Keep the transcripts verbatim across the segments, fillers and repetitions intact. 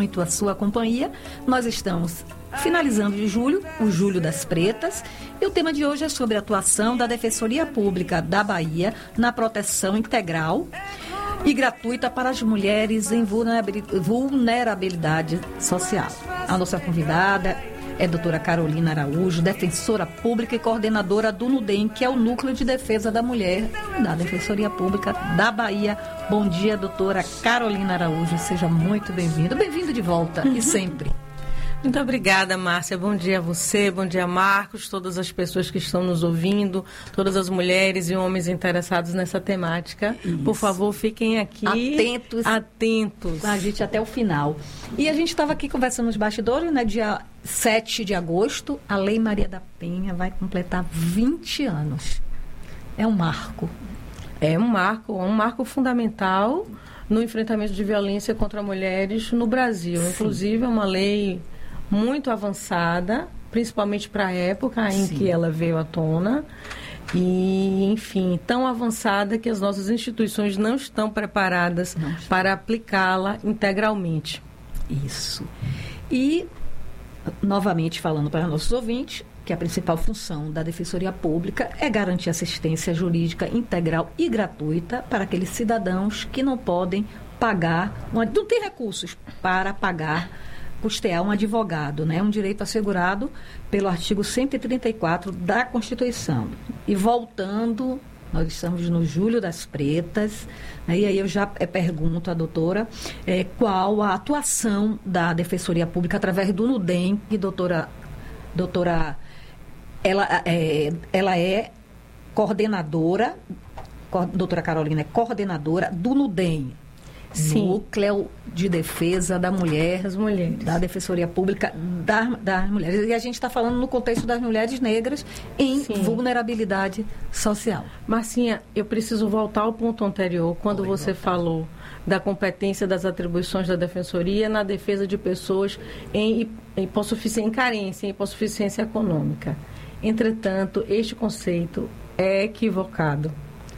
muito a sua companhia. Nós estamos finalizando de julho, o Julho das Pretas, e o tema de hoje é sobre a atuação da Defensoria Pública da Bahia na proteção integral e gratuita para as mulheres em vulnerabilidade social. A nossa convidada é a doutora Carolina Araújo, defensora pública e coordenadora do NUDEM, que é o Núcleo de Defesa da Mulher da Defensoria Pública da Bahia. Bom dia, doutora Carolina Araújo, seja muito bem-vinda. Bem-vindo de volta, e sempre. Muito obrigada, Márcia. Bom dia a você, bom dia, Marcos, todas as pessoas que estão nos ouvindo, todas as mulheres e homens interessados nessa temática. Isso. Por favor, fiquem aqui atentos, atentos com a gente até o final. E a gente estava aqui conversando nos bastidores, né? Dia sete de agosto, a Lei Maria da Penha vai completar vinte anos. É um marco. É um marco, um marco fundamental no enfrentamento de violência contra mulheres no Brasil. Sim. Inclusive, é uma lei muito avançada, principalmente para a época em Sim. que ela veio à tona. E, enfim, tão avançada que as nossas instituições não estão preparadas não estão. para aplicá-la integralmente. Isso. E, novamente, falando para nossos ouvintes, que a principal função da Defensoria Pública é garantir assistência jurídica integral e gratuita para aqueles cidadãos que não podem pagar, não têm recursos para pagar, custear um advogado, né? Um direito assegurado pelo artigo cento e trinta e quatro da Constituição. E voltando, nós estamos no Julho das Pretas, né? E aí eu já pergunto à doutora é, qual a atuação da Defensoria Pública através do NUDEM, que doutora, doutora ela, é, ela é coordenadora, doutora Carolina é coordenadora do NUDEM, Sim. Núcleo de Defesa da Mulher, das mulheres. Da Defensoria Pública das, das Mulheres. E a gente está falando no contexto das mulheres negras em Sim. vulnerabilidade social. Marcinha, eu preciso voltar ao ponto anterior, quando Oi, você voltar. falou da competência das atribuições da Defensoria na defesa de pessoas em, em, hipossuficiência, em carência, em hipossuficiência econômica. Entretanto, este conceito é equivocado,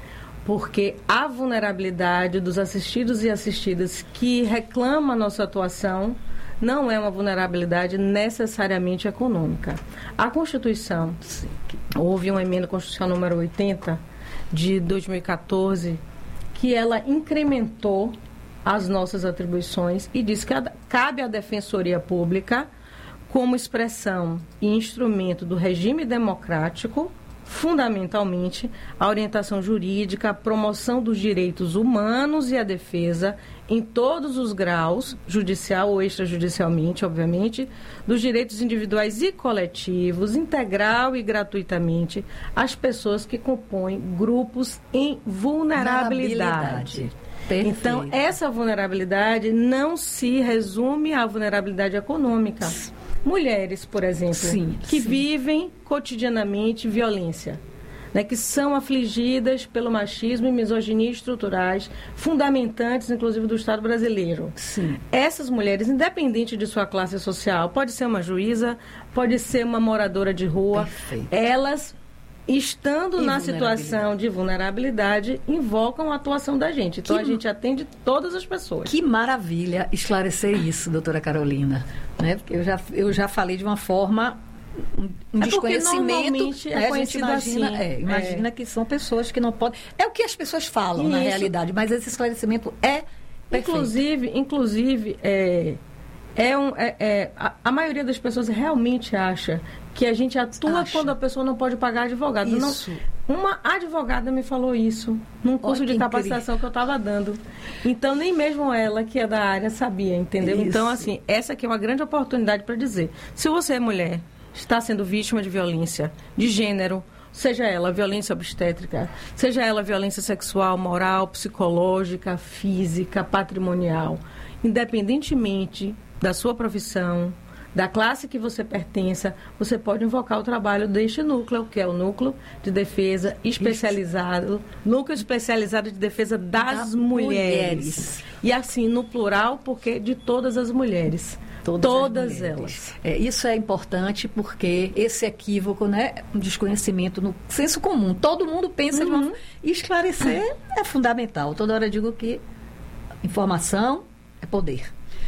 porque a vulnerabilidade dos assistidos e assistidas que reclama a nossa atuação não é uma vulnerabilidade necessariamente econômica. A Constituição, houve uma emenda constitucional número oitenta de dois mil e catorze, que ela incrementou as nossas atribuições e diz que a, cabe à Defensoria Pública, como expressão e instrumento do regime democrático, fundamentalmente, a orientação jurídica, a promoção dos direitos humanos e a defesa, em todos os graus, judicial ou extrajudicialmente, obviamente, dos direitos individuais e coletivos, integral e gratuitamente, às pessoas que compõem grupos em vulnerabilidade. Perfeito. Então, essa vulnerabilidade não se resume à vulnerabilidade econômica. Mulheres, por exemplo, sim, que sim. vivem cotidianamente violência, né, que são afligidas pelo machismo e misoginia estruturais, fundamentantes, inclusive, do Estado brasileiro. Sim. Essas mulheres, independente de sua classe social, pode ser uma juíza, pode ser uma moradora de rua, Perfeito. elas, estando e na situação de vulnerabilidade, invocam a atuação da gente. Então, que... a gente atende todas as pessoas. Que maravilha esclarecer isso, doutora Carolina. Né? Porque eu já, eu já falei de uma forma, um é desconhecimento. É né? A gente imagina, assim, é, imagina é. que são pessoas que não podem... É o que as pessoas falam, isso. na realidade, mas esse esclarecimento é perfeito. Inclusive, inclusive é, é um, é, é, a, a maioria das pessoas realmente acha que a gente atua Acha. quando a pessoa não pode pagar advogado. Isso. Não, uma advogada me falou isso num curso Olha, de capacitação incrível. que eu estava dando. Então, nem mesmo ela, que é da área, sabia, entendeu? Isso. Então, assim, essa aqui é uma grande oportunidade para dizer. Se você é mulher, está sendo vítima de violência de gênero, seja ela violência obstétrica, seja ela violência sexual, moral, psicológica, física, patrimonial, independentemente da sua profissão, da classe que você pertença, você pode invocar o trabalho deste núcleo, que é o Núcleo de Defesa Especializado, Núcleo Especializado de Defesa das, das mulheres. mulheres. E assim, no plural, porque de todas as mulheres. Todas, todas elas. É, isso é importante porque esse equívoco, né, um desconhecimento no senso comum. Todo mundo pensa uhum. de uma... E esclarecer é fundamental. Toda hora eu digo que informação é poder.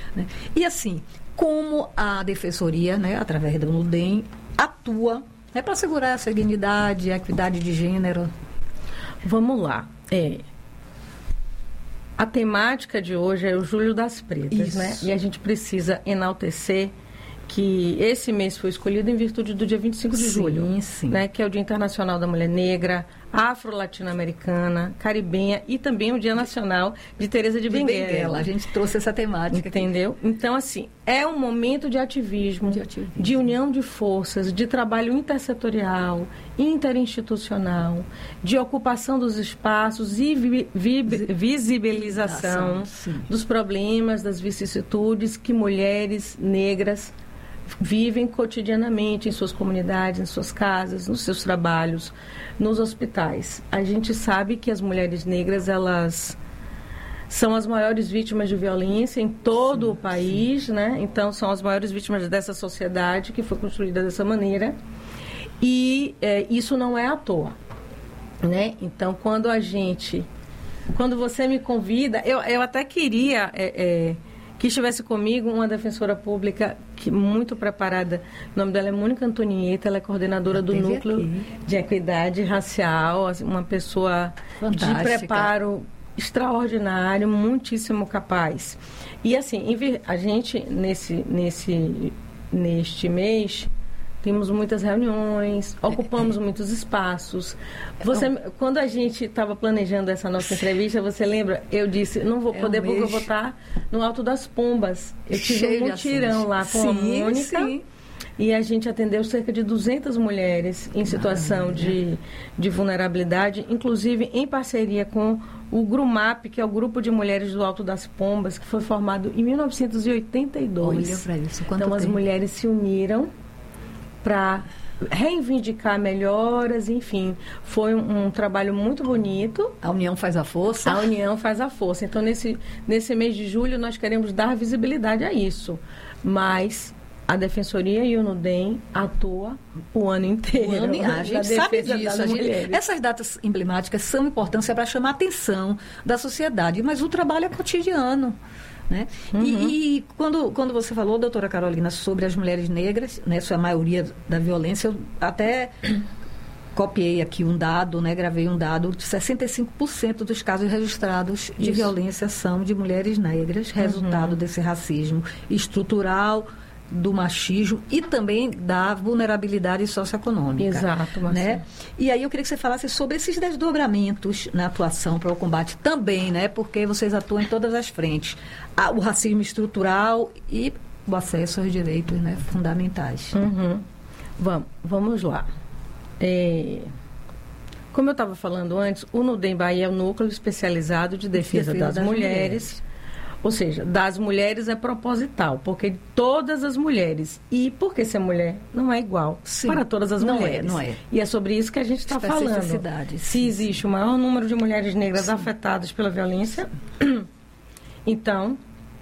Né? E assim, como a Defensoria, né, através do NUDEM, atua, né, para assegurar essa dignidade, a equidade de gênero? Vamos lá. É, a temática de hoje é o Julho das Pretas, Isso. né? E a gente precisa enaltecer que esse mês foi escolhido em virtude do dia vinte e cinco de julho, sim. Né, que é o Dia Internacional da Mulher Negra, Afro-Latino-Americana, Caribenha e também o Dia Nacional de Teresa de, de Benguela. Benguela. A gente trouxe essa temática. Entendeu? Aqui. Então, assim, é um momento de ativismo, de ativismo, de união de forças, de trabalho intersetorial, interinstitucional, de ocupação dos espaços e vi, vi, visibilização sim. dos problemas, das vicissitudes que mulheres negras vivem cotidianamente em suas comunidades, em suas casas, nos seus trabalhos, nos hospitais. A gente sabe que as mulheres negras, elas são as maiores vítimas de violência em todo sim, o país, sim. né? Então, são as maiores vítimas dessa sociedade que foi construída dessa maneira. E é, isso não é à toa, né? Então, quando a gente... Quando você me convida... Eu, eu até queria... É, é, que estivesse comigo uma defensora pública que, muito preparada. O nome dela é Mônica Antonieta, ela é coordenadora do Núcleo aqui. de Equidade Racial, uma pessoa Fantástica. de preparo extraordinário, muitíssimo capaz. E assim, a gente, nesse, nesse, neste mês, temos muitas reuniões, ocupamos muitos espaços. Você, quando a gente estava planejando essa nossa entrevista, você lembra? Eu disse, não vou poder é um porque eu vou estar no Alto das Pombas. Eu tive Cheio um mutirão lá com sim, a Mônica. Sim. E a gente atendeu cerca de duzentas mulheres em situação de, de vulnerabilidade, inclusive em parceria com o GRUMAP, que é o Grupo de Mulheres do Alto das Pombas, que foi formado em mil novecentos e oitenta e dois. Olha para isso, quanto Então, tempo? As mulheres se uniram para reivindicar melhoras, enfim, foi um, um trabalho muito bonito. A união faz a força. A união faz a força. Então, nesse, nesse mês de julho, nós queremos dar visibilidade a isso, mas a Defensoria e o NUDEM atua o ano inteiro. O ano, a gente sabe disso. A gente, essas datas emblemáticas são importantes para chamar a atenção da sociedade, mas o trabalho é cotidiano. Né? Uhum. E, e quando, quando você falou, doutora Carolina, sobre as mulheres negras, né, sua maioria da violência, eu até copiei aqui um dado, né, gravei um dado, de sessenta e cinco por cento dos casos registrados de Isso. violência são de mulheres negras, resultado uhum. desse racismo estrutural, do machismo e também da vulnerabilidade socioeconômica. Exato, Marcia. Né? E aí eu queria que você falasse sobre esses desdobramentos na atuação para o combate também, né? Porque vocês atuam em todas as frentes. O racismo estrutural e o acesso aos direitos, né, fundamentais. Uhum. Vamos, vamos lá. É... Como eu estava falando antes, o NUDEM Bahia é o Núcleo Especializado de Defesa, defesa das, das mulheres. mulheres. Ou seja, das mulheres é proposital, porque todas as mulheres. E porque ser mulher não é igual Sim, para todas as não mulheres. É, não é. E é sobre isso que a gente está falando. Se existe o maior número de mulheres negras Sim. afetadas pela violência, então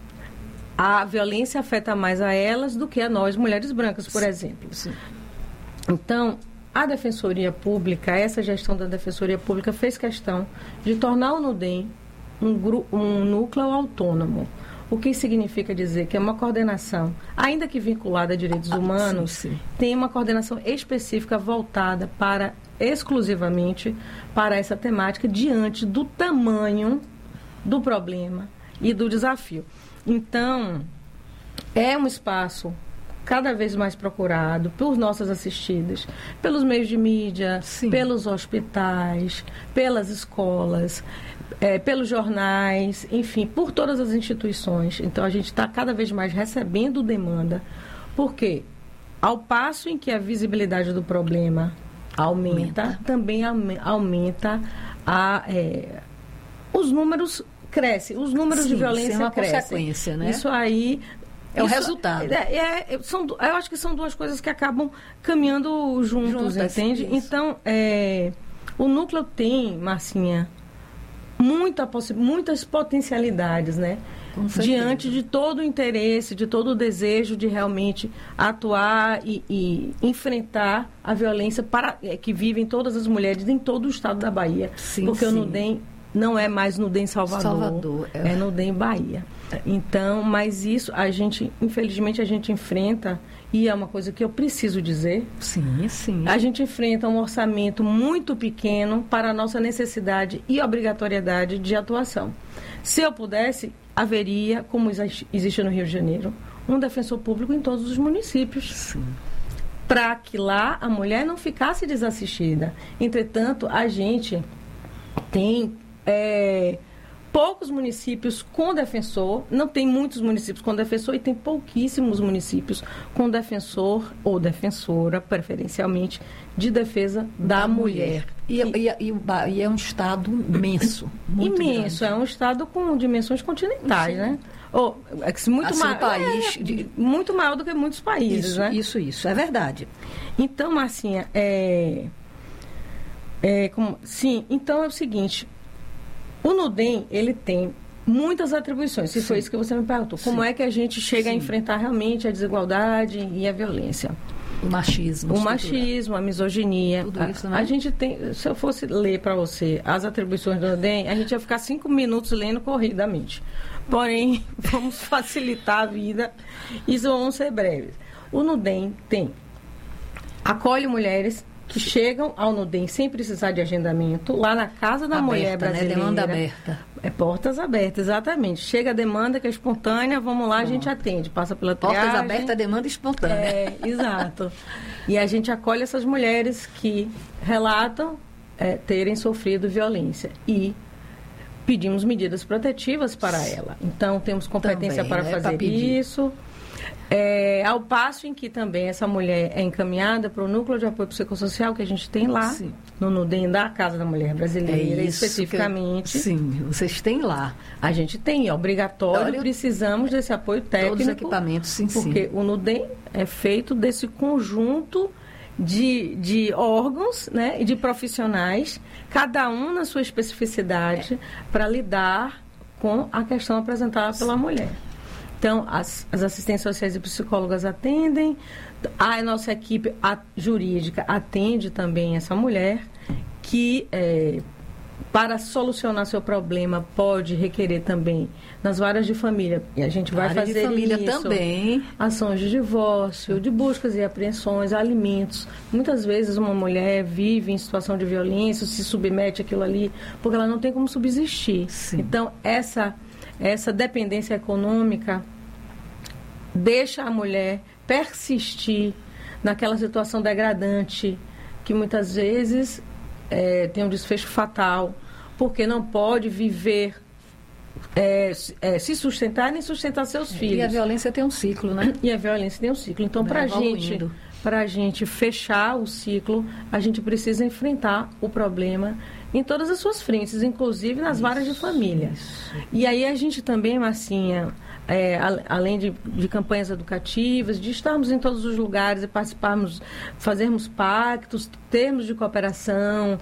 a violência afeta mais a elas do que a nós, mulheres brancas, por Sim. exemplo. Sim. Então, a Defensoria Pública, essa gestão da Defensoria Pública fez questão de tornar o NUDEM Um, grupo, um núcleo autônomo. O que significa dizer que é uma coordenação, ainda que vinculada a direitos ah, humanos, sim, sim. tem uma coordenação específica voltada para, exclusivamente para essa temática, diante do tamanho do problema e do desafio. Então, é um espaço cada vez mais procurado por nossas assistidas, pelos meios de mídia, sim. pelos hospitais, pelas escolas, É, pelos jornais, enfim, por todas as instituições. Então, a gente está cada vez mais recebendo demanda, porque ao passo em que a visibilidade do problema aumenta, aumenta. também aumenta a, é, os números crescem, os números Sim, de violência é uma crescem. Consequência, né? Isso aí... É o isso, resultado. É, é, são, eu acho que são duas coisas que acabam caminhando juntos, juntas, entende? Isso. Então, é, o núcleo tem, Marcinha, Muita muitas potencialidades, né? Diante de todo o interesse, de todo o desejo de realmente atuar e, e enfrentar a violência para, é, que vivem todas as mulheres em todo o estado da Bahia. Sim, porque sim. o NUDEM não é mais no D E M Salvador, Salvador é... é no D E M Bahia. Então, mas isso a gente, infelizmente, a gente enfrenta, e é uma coisa que eu preciso dizer. Sim, sim. A gente enfrenta um orçamento muito pequeno para a nossa necessidade e obrigatoriedade de atuação. Se eu pudesse, haveria, como existe no Rio de Janeiro, um defensor público em todos os municípios. Para que lá a mulher não ficasse desassistida. Entretanto, a gente tem... É, poucos municípios com defensor, não tem muitos municípios com defensor e tem pouquíssimos municípios com defensor ou defensora, preferencialmente, de defesa da, da mulher. mulher. E, e, e, e é um estado imenso. Muito imenso, grande. É um estado com dimensões continentais, Sim. né? Ou, é que muito, assim, ma- país é, de... muito maior do que muitos países, isso, né? Isso, isso, é verdade. Então, Marcinha, é, é, como, sim, então é o seguinte... O NUDEM, ele tem muitas atribuições, se Sim. foi isso que você me perguntou. Como Sim. é que a gente chega Sim. a enfrentar realmente a desigualdade e a violência? O machismo. O machismo, a misoginia. Tudo isso, a, né? a gente tem, se eu fosse ler para você as atribuições do NUDEM, a gente ia ficar cinco minutos lendo corridamente. Porém, vamos facilitar a vida e vamos ser breves. O NUDEM tem, acolhe mulheres que chegam ao NUDEM sem precisar de agendamento, lá na Casa da aberta, Mulher Brasileira. Né? Demanda aberta. É portas abertas, exatamente. Chega a demanda que é espontânea, vamos lá, Bom. a gente atende, passa pela triagem. Portas abertas, demanda espontânea. É, exato. E a gente acolhe essas mulheres que relatam é, terem sofrido violência e pedimos medidas protetivas para ela. Então, temos competência Também, para né? fazer para isso. É, ao passo em que também essa mulher é encaminhada para o núcleo de apoio psicossocial que a gente tem lá, Sim. no NUDEM da Casa da Mulher Brasileira, é especificamente. Eu, sim, vocês têm lá. A gente tem, é obrigatório, Olha, precisamos desse apoio técnico. Todos os equipamentos, sim, Porque sim. o NUDEM é feito desse conjunto de, de órgãos, né, e de profissionais, cada um na sua especificidade, é. para lidar com a questão apresentada pela mulher. Então, as, as assistentes sociais e psicólogas atendem, a nossa equipe a, jurídica atende também essa mulher, que, é, para solucionar seu problema, pode requerer também nas varas de família, e a gente vai Vara fazer de família isso, também. Ações de divórcio, de buscas e apreensões, alimentos. Muitas vezes uma mulher vive em situação de violência, se submete àquilo ali, porque ela não tem como subsistir. Sim. Então, essa... Essa dependência econômica deixa a mulher persistir naquela situação degradante que muitas vezes é, tem um desfecho fatal, porque não pode viver, é, é, se sustentar nem sustentar seus filhos. E a violência tem um ciclo, né? E a violência tem um ciclo. Então, para a gente, para a gente fechar o ciclo, a gente precisa enfrentar o problema em todas as suas frentes, inclusive nas isso, varas de família. Isso. E aí a gente também, Marcinha, é, a, além de, de campanhas educativas, de estarmos em todos os lugares e participarmos, fazermos pactos, termos de cooperação,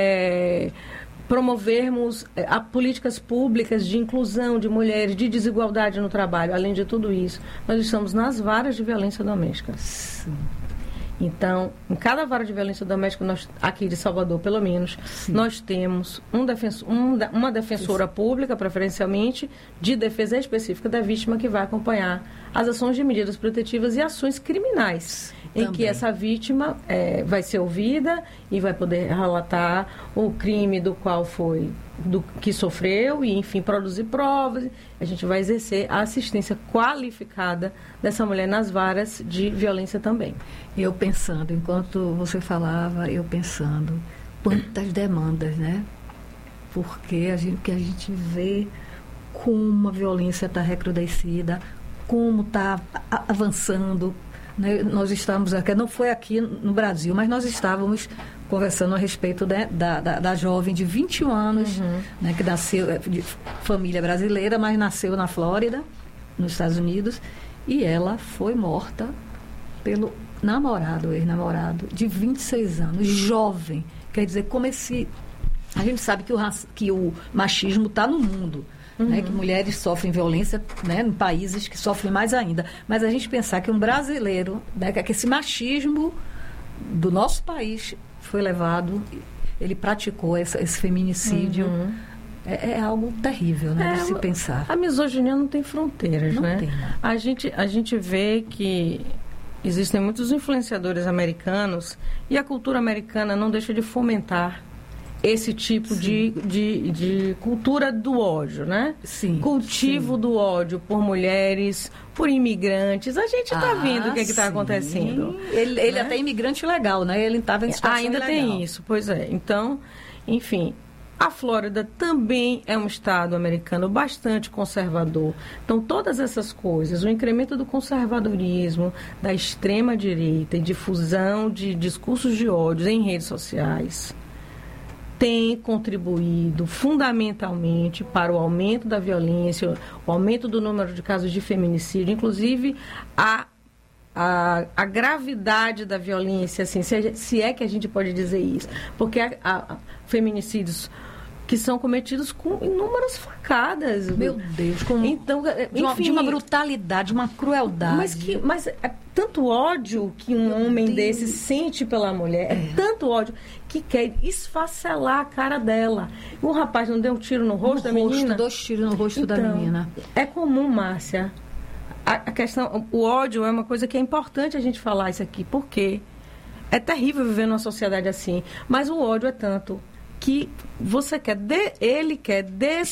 é, promovermos é, a, políticas públicas de inclusão de mulheres, de desigualdade no trabalho. Além de tudo isso, nós estamos nas varas de violência doméstica. Sim. Então, em cada vara de violência doméstica, nós, aqui de Salvador, pelo menos, Sim. nós temos um defensor, um, uma defensora Sim. pública, preferencialmente, de defesa específica da vítima, que vai acompanhar as ações de medidas protetivas e ações criminais, Também. em que essa vítima é, vai ser ouvida e vai poder relatar o crime do qual foi, do que sofreu e, enfim, produzir provas. A gente vai exercer a assistência qualificada dessa mulher nas varas de violência também. Eu pensando, enquanto você falava, eu pensando, quantas demandas, né? Porque a gente, que a gente vê como a violência está recrudescida, como está avançando. Né? Nós estamos aqui, não foi aqui no Brasil, mas nós estávamos conversando a respeito, né, da, da, da jovem de vinte e um anos, uhum. né, que nasceu de família brasileira, mas nasceu na Flórida, nos Estados Unidos, e ela foi morta pelo namorado, ex-namorado, de vinte e seis anos, jovem. Quer dizer, como esse... A gente sabe que o, que o machismo está no mundo, uhum. né, que mulheres sofrem violência, né, em países que sofrem mais ainda. Mas a gente pensar que um brasileiro, né, que esse machismo do nosso país foi levado, ele praticou essa, esse feminicídio, uhum. É, é algo terrível, né, é, de se pensar. A misoginia não tem fronteiras, não né? Tem, não. A gente, a gente vê que existem muitos influenciadores americanos e a cultura americana não deixa de fomentar esse tipo de, de, de cultura do ódio, né? Sim, Cultivo sim. do ódio por mulheres, por imigrantes. A gente está ah, vendo o que está acontecendo. Ele, ele né? até é imigrante legal, né? Ele estava em situação Ainda ilegal. tem isso, pois é. Então, enfim, a Flórida também é um estado americano bastante conservador. Então, todas essas coisas, o incremento do conservadorismo, da extrema-direita e difusão de discursos de ódio em redes sociais, tem contribuído fundamentalmente para o aumento da violência, o aumento do número de casos de feminicídio, inclusive a, a, a gravidade da violência, assim, se, se é que a gente pode dizer isso. Porque há, há feminicídios que são cometidos com inúmeras facadas. Meu Deus, com, então, de, uma, enfim, de uma brutalidade, uma crueldade. Mas, que, mas é tanto ódio que um Meu homem Deus. desse sente pela mulher, é. é tanto ódio que quer esfacelar a cara dela. O rapaz não deu um tiro no rosto no da rosto, menina? Dois tiros no rosto então, da menina. É comum, Márcia. A, a questão, o ódio é uma coisa que é importante a gente falar isso aqui, porque é terrível viver numa sociedade assim. Mas o ódio é tanto que você quer, de, ele quer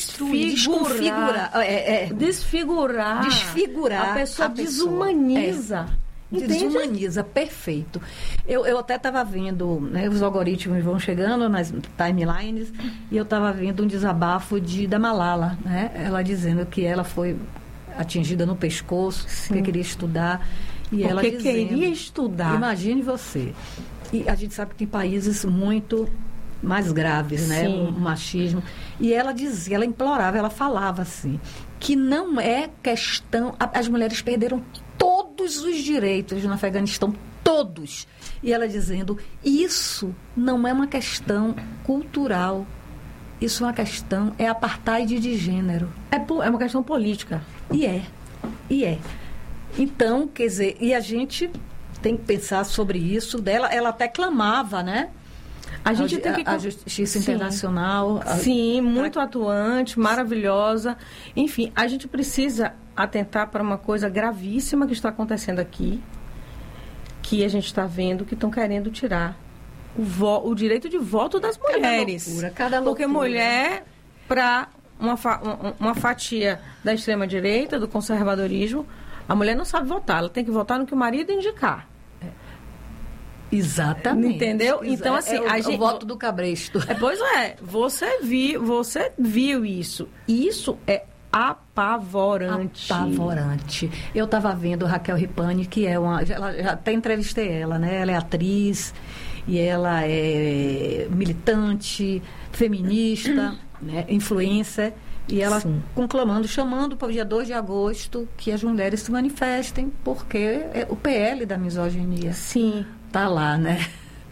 desfigurar, é, é, desfigurar, desfigurar a pessoa, a desumaniza. É. Desumaniza, perfeito. Eu, eu até estava vendo, né, os algoritmos vão chegando nas timelines, e eu estava vendo um desabafo de, da Malala, né, ela dizendo que ela foi atingida no pescoço, Sim. porque queria estudar. E porque ela dizendo, queria estudar. Imagine você. E a gente sabe que tem países muito mais graves, né? Sim. O machismo. E ela dizia, ela implorava, ela falava assim, que não é questão... As mulheres perderam todos os direitos no Afeganistão, todos. E ela dizendo, isso não é uma questão cultural, isso é uma questão, é apartheid de gênero. É, é uma questão política. E é, e é. Então, quer dizer, e a gente tem que pensar sobre isso dela, ela até clamava, né? A gente a, tem que... A Justiça Sim. Internacional. A... Sim, muito pra... atuante, maravilhosa. Enfim, a gente precisa atentar para uma coisa gravíssima que está acontecendo aqui, que a gente está vendo que estão querendo tirar o, vo... o direito de voto das mulheres. Cada loucura, cada loucura. Porque mulher, para uma, fa... uma fatia da extrema-direita, do conservadorismo, a mulher não sabe votar, ela tem que votar no que o marido indicar. Exatamente. Entendeu? Então, assim, é o, a gente... o voto do cabresto. É, pois é, você viu, você viu isso. Isso é apavorante. Apavorante. Eu estava vendo Raquel Ripani, que é uma... Ela, já até entrevistei ela, né? Ela é atriz e ela é militante, feminista, né? Influencer. E ela Sim. conclamando, chamando para o dia dois de agosto que as mulheres se manifestem, porque é o P L da misoginia. Sim. Tá lá, né?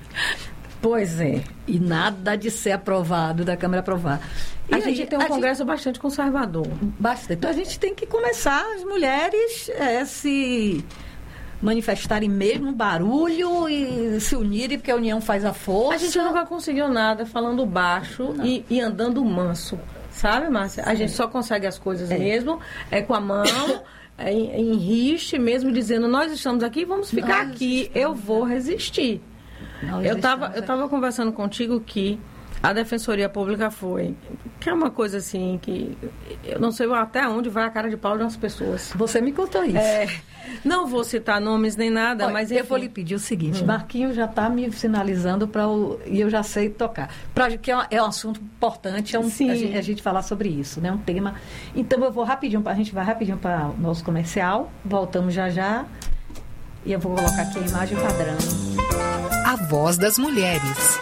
Pois é. E nada de ser aprovado, da Câmara aprovar. E a gente tem um Congresso gente... bastante conservador. Bastante. Então a gente tem que começar as mulheres é, se manifestarem mesmo, barulho e se unirem, porque a união faz a força. A gente nunca conseguiu nada falando baixo e, e andando manso. Sabe, Márcia? A Sim. gente só consegue as coisas é. mesmo, é com a mão... Em, em riste mesmo, dizendo, nós estamos aqui, vamos ficar nós aqui, eu vou resistir. Nós eu estava eu tava conversando contigo que a Defensoria Pública foi, que é uma coisa assim, que eu não sei até onde vai a cara de pau de umas pessoas. Você me contou isso. É, não vou citar nomes nem nada, Olha, mas enfim. Eu vou lhe pedir o seguinte, hum. Marquinhos já está me sinalizando para o... E eu já sei tocar. Pra, que é um, é um assunto importante, é um, a, gente, a gente falar sobre isso, né? Um tema. Então eu vou rapidinho, a gente vai rapidinho para o nosso comercial, voltamos já já, e eu vou colocar aqui a imagem padrão. A voz das mulheres.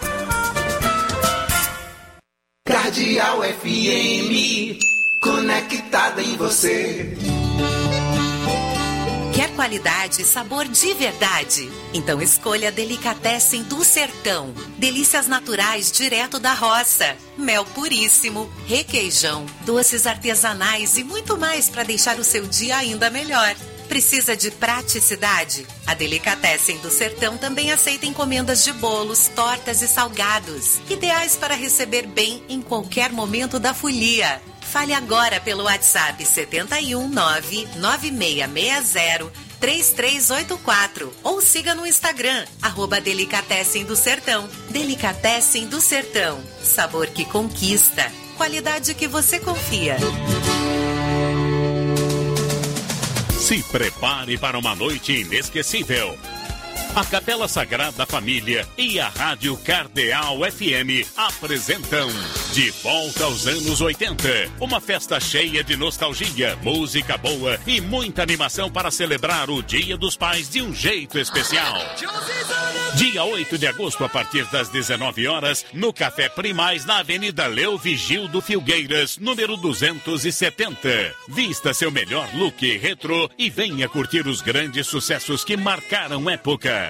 Cardeal F M, conectada em você. Quer qualidade e sabor de verdade? Então escolha a Delicatessen do Sertão. Delícias naturais direto da roça. Mel puríssimo, requeijão, doces artesanais e muito mais para deixar o seu dia ainda melhor. Precisa de praticidade? A Delicatessen do Sertão também aceita encomendas de bolos, tortas e salgados, ideais para receber bem em qualquer momento da folia. Fale agora pelo WhatsApp sete um nove nove seis seis zero três três oito quatro ou siga no Instagram, arroba Delicatessen do Sertão. Delicatessen do Sertão, sabor que conquista, qualidade que você confia. Se prepare para uma noite inesquecível. A Capela Sagrada Família e a Rádio Cardeal F M apresentam De Volta aos Anos oitenta. Uma festa cheia de nostalgia, música boa e muita animação para celebrar o Dia dos Pais de um jeito especial. Dia oito de agosto, a partir das dezenove horas, no Café Primaz, na Avenida Leo Vigildo Filgueiras, número duzentos e setenta. Vista seu melhor look retrô e venha curtir os grandes sucessos que marcaram época.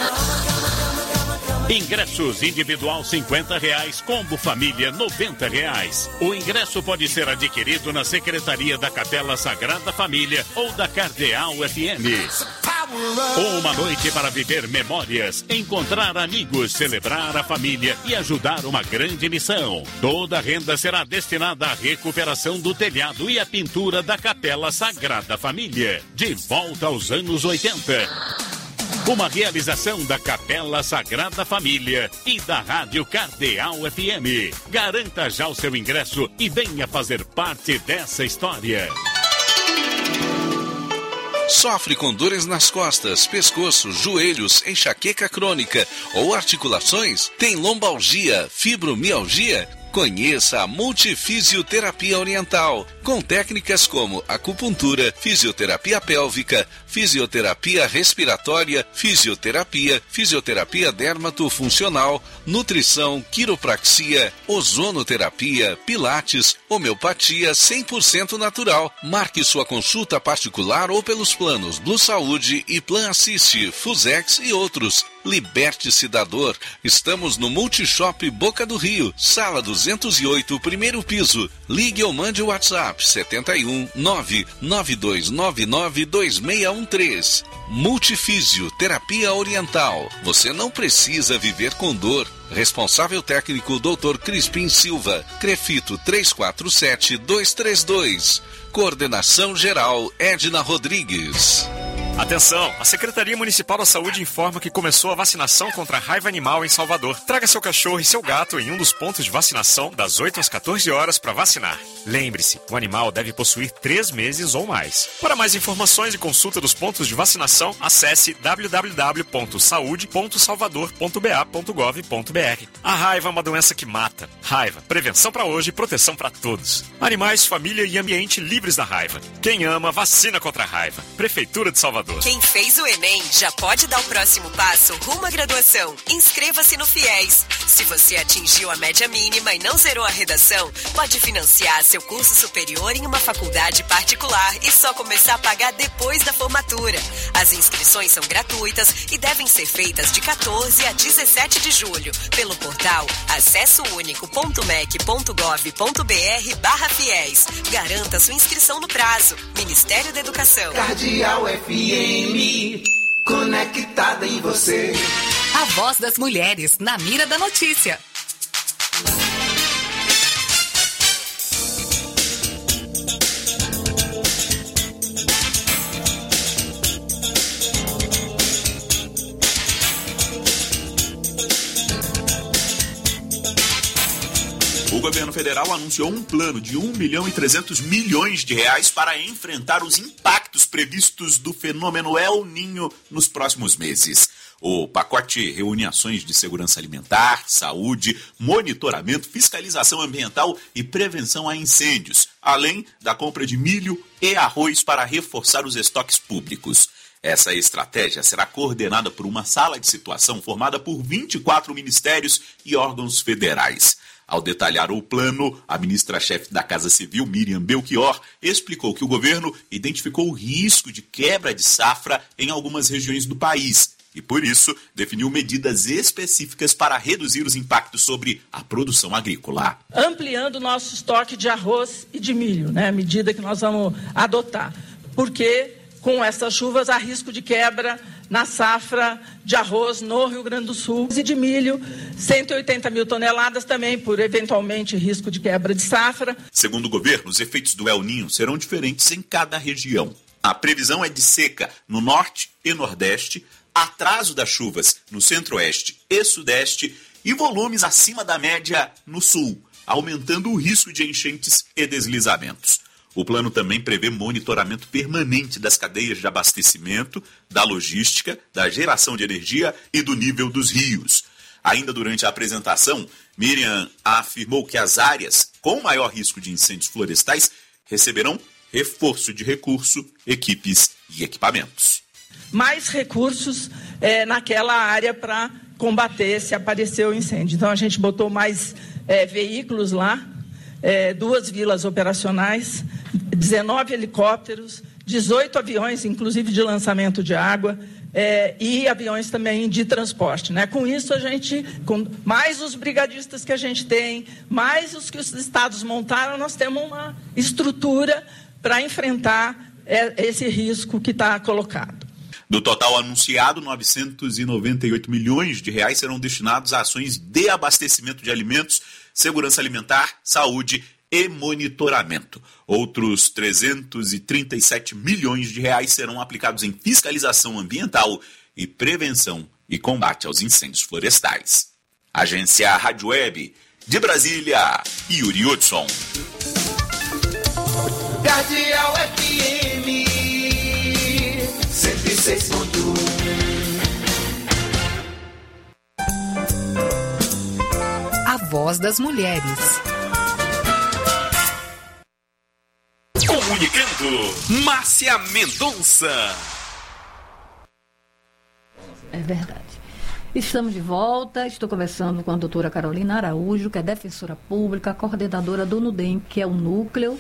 Ingressos individual cinquenta reais, combo família noventa reais. O ingresso pode ser adquirido na Secretaria da Capela Sagrada Família ou da Cardeal F M. Uma noite para viver memórias, encontrar amigos, celebrar a família e ajudar uma grande missão. Toda a renda será destinada à recuperação do telhado e à pintura da Capela Sagrada Família. De volta aos anos oitenta. Uma realização da Capela Sagrada Família e da Rádio Cardeal F M. Garanta já o seu ingresso e venha fazer parte dessa história. Sofre com dores nas costas, pescoço, joelhos, enxaqueca crônica ou articulações? Tem lombalgia, fibromialgia? Conheça a Multifisioterapia Oriental, com técnicas como acupuntura, fisioterapia pélvica, fisioterapia respiratória, fisioterapia, fisioterapia dermatofuncional, nutrição, quiropraxia, ozonoterapia, pilates, homeopatia cem por cento natural. Marque sua consulta particular ou pelos planos Blue Saúde e Plan Assist, Fusex e outros. Liberte-se da dor. Estamos no Multishop Boca do Rio, sala duzentos e oito, primeiro piso. Ligue ou mande o WhatsApp sete um nove nove dois nove nove dois seis um três. Multifísio Terapia Oriental. Você não precisa viver com dor. Responsável técnico doutor Crispim Silva. Crefito três quatro sete dois três dois. Coordenação geral Edna Rodrigues. Atenção! A Secretaria Municipal da Saúde informa que começou a vacinação contra a raiva animal em Salvador. Traga seu cachorro e seu gato em um dos pontos de vacinação das oito às quatorze horas para vacinar. Lembre-se, o animal deve possuir três meses ou mais. Para mais informações e consulta dos pontos de vacinação, acesse w w w ponto saúde ponto salvador ponto b a ponto gov ponto b r. A raiva é uma doença que mata. Raiva, prevenção para hoje e proteção para todos. Animais, família e ambiente livres da raiva. Quem ama, vacina contra a raiva. Prefeitura de Salvador. Quem fez o Enem já pode dar o próximo passo rumo à graduação. Inscreva-se no FIES. Se você atingiu a média mínima e não zerou a redação, pode financiar seu curso superior em uma faculdade particular e só começar a pagar depois da formatura. As inscrições são gratuitas e devem ser feitas de quatorze a dezessete de julho pelo portal acesso único ponto m e c ponto gov ponto b r barra FIES. Garanta sua inscrição no prazo. Ministério da Educação. Cardeal F M, conectada em você. A voz das mulheres na mira da notícia. O governo federal anunciou um plano de um milhão e trezentos milhões de reais para enfrentar os impactos previstos do fenômeno El Niño nos próximos meses. O pacote reúne ações de segurança alimentar, saúde, monitoramento, fiscalização ambiental e prevenção a incêndios, além da compra de milho e arroz para reforçar os estoques públicos. Essa estratégia será coordenada por uma sala de situação formada por vinte e quatro ministérios e órgãos federais. Ao detalhar o plano, a ministra-chefe da Casa Civil, Miriam Belchior, explicou que o governo identificou o risco de quebra de safra em algumas regiões do país e, por isso, definiu medidas específicas para reduzir os impactos sobre a produção agrícola. Ampliando o nosso estoque de arroz e de milho, né? A medida que nós vamos adotar. Porque com essas chuvas, há risco de quebra na safra de arroz no Rio Grande do Sul e de milho, cento e oitenta mil toneladas também por eventualmente risco de quebra de safra. Segundo o governo, os efeitos do El Niño serão diferentes em cada região. A previsão é de seca no norte e nordeste, atraso das chuvas no centro-oeste e sudeste e volumes acima da média no sul, aumentando o risco de enchentes e deslizamentos. O plano também prevê monitoramento permanente das cadeias de abastecimento, da logística, da geração de energia e do nível dos rios. Ainda durante a apresentação, Miriam afirmou que as áreas com maior risco de incêndios florestais receberão reforço de recurso, equipes e equipamentos. Mais recursos é, naquela área para combater se aparecer o incêndio. Então a gente botou mais é, veículos lá, é, duas vilas operacionais, dezenove helicópteros, dezoito aviões, inclusive de lançamento de água, é, e aviões também de transporte. Né? Com isso, a gente, com mais os brigadistas que a gente tem, mais os que os estados montaram, nós temos uma estrutura para enfrentar é, esse risco que está colocado. Do total anunciado, novecentos e noventa e oito milhões de reais serão destinados a ações de abastecimento de alimentos, segurança alimentar, saúde e monitoramento. Outros trezentos e trinta e sete milhões de reais serão aplicados em fiscalização ambiental e prevenção e combate aos incêndios florestais. Agência Rádio Web de Brasília, Yuri Hudson. Cardeal F M cento e seis ponto um. A voz das mulheres. Comunicando, Márcia Mendonça. É verdade. Estamos de volta, estou conversando com a doutora Carolina Araújo, que é defensora pública, coordenadora do NUDEM, que é o Núcleo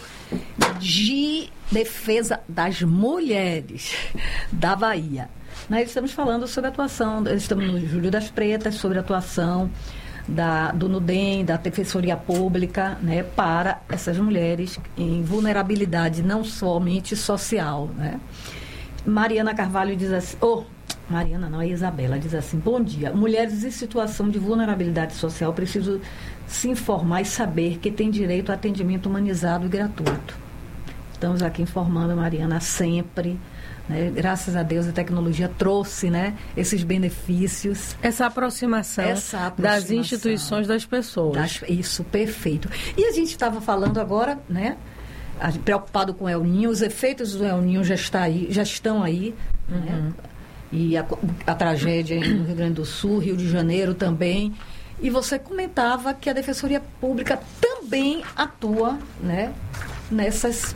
de Defesa das Mulheres da Bahia. Nós estamos falando sobre a atuação, estamos no Julho das Pretas, sobre a atuação da, do NUDEM, da Defensoria Pública, né, para essas mulheres em vulnerabilidade, não somente social. Né? Mariana Carvalho diz assim... Oh, Mariana, não, é Isabela, diz assim: bom dia. Mulheres em situação de vulnerabilidade social precisam se informar e saber que têm direito a atendimento humanizado e gratuito. Estamos aqui informando a Mariana sempre. Né? Graças a Deus a tecnologia trouxe, né, esses benefícios. Essa aproximação, Essa aproximação das instituições das pessoas. Das, isso, perfeito. E a gente estava falando agora, né, preocupado com o El Niño, os efeitos do El Niño já, está aí, já estão aí, uhum. né? E a, a tragédia no Rio Grande do Sul, Rio de Janeiro também. E você comentava que a Defensoria Pública também atua, né, nessas,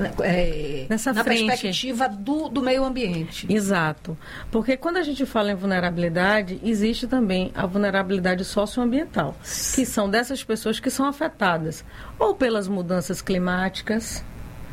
é, Nessa na frente. perspectiva do, do meio ambiente. Exato. Porque quando a gente fala em vulnerabilidade, existe também a vulnerabilidade socioambiental, que são dessas pessoas que são afetadas ou pelas mudanças climáticas,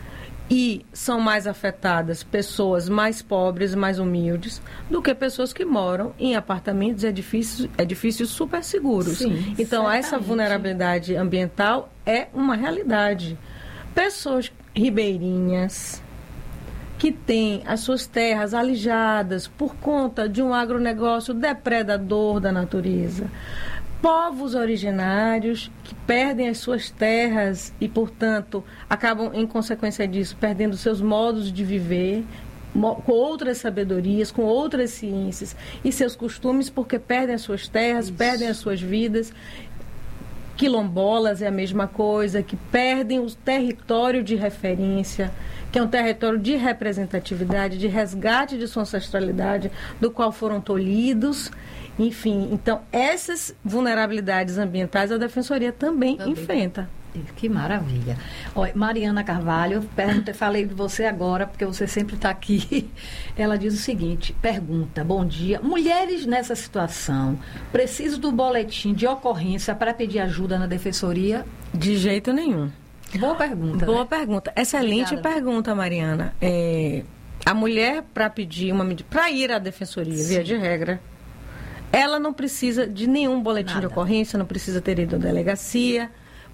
e são mais afetadas pessoas mais pobres, mais humildes, do que pessoas que moram em apartamentos e edifícios, edifícios super seguros. Sim, então, certamente. Essa vulnerabilidade ambiental é uma realidade. Pessoas ribeirinhas que têm as suas terras alijadas por conta de um agronegócio depredador da natureza. Povos originários que perdem as suas terras e, portanto, acabam, em consequência disso, perdendo seus modos de viver, com outras sabedorias, com outras ciências e seus costumes, porque perdem as suas terras, Isso. perdem as suas vidas. Quilombolas é a mesma coisa, que perdem o território de referência, que é um território de representatividade, de resgate de sua ancestralidade, do qual foram tolhidos. Enfim, então, essas vulnerabilidades ambientais a Defensoria também, também. enfrenta. Que maravilha. Olha, Mariana Carvalho, pergunta, falei de você agora, porque você sempre está aqui. Ela diz o seguinte, pergunta, bom dia. Mulheres nessa situação precisam do boletim de ocorrência para pedir ajuda na Defensoria? De jeito nenhum. Boa pergunta. Boa né? pergunta. Excelente Obrigada. pergunta, Mariana. É, a mulher, para pedir uma medida, para ir à Defensoria, Sim. via de regra, ela não precisa de nenhum boletim Nada. de ocorrência, não precisa ter ido à delegacia.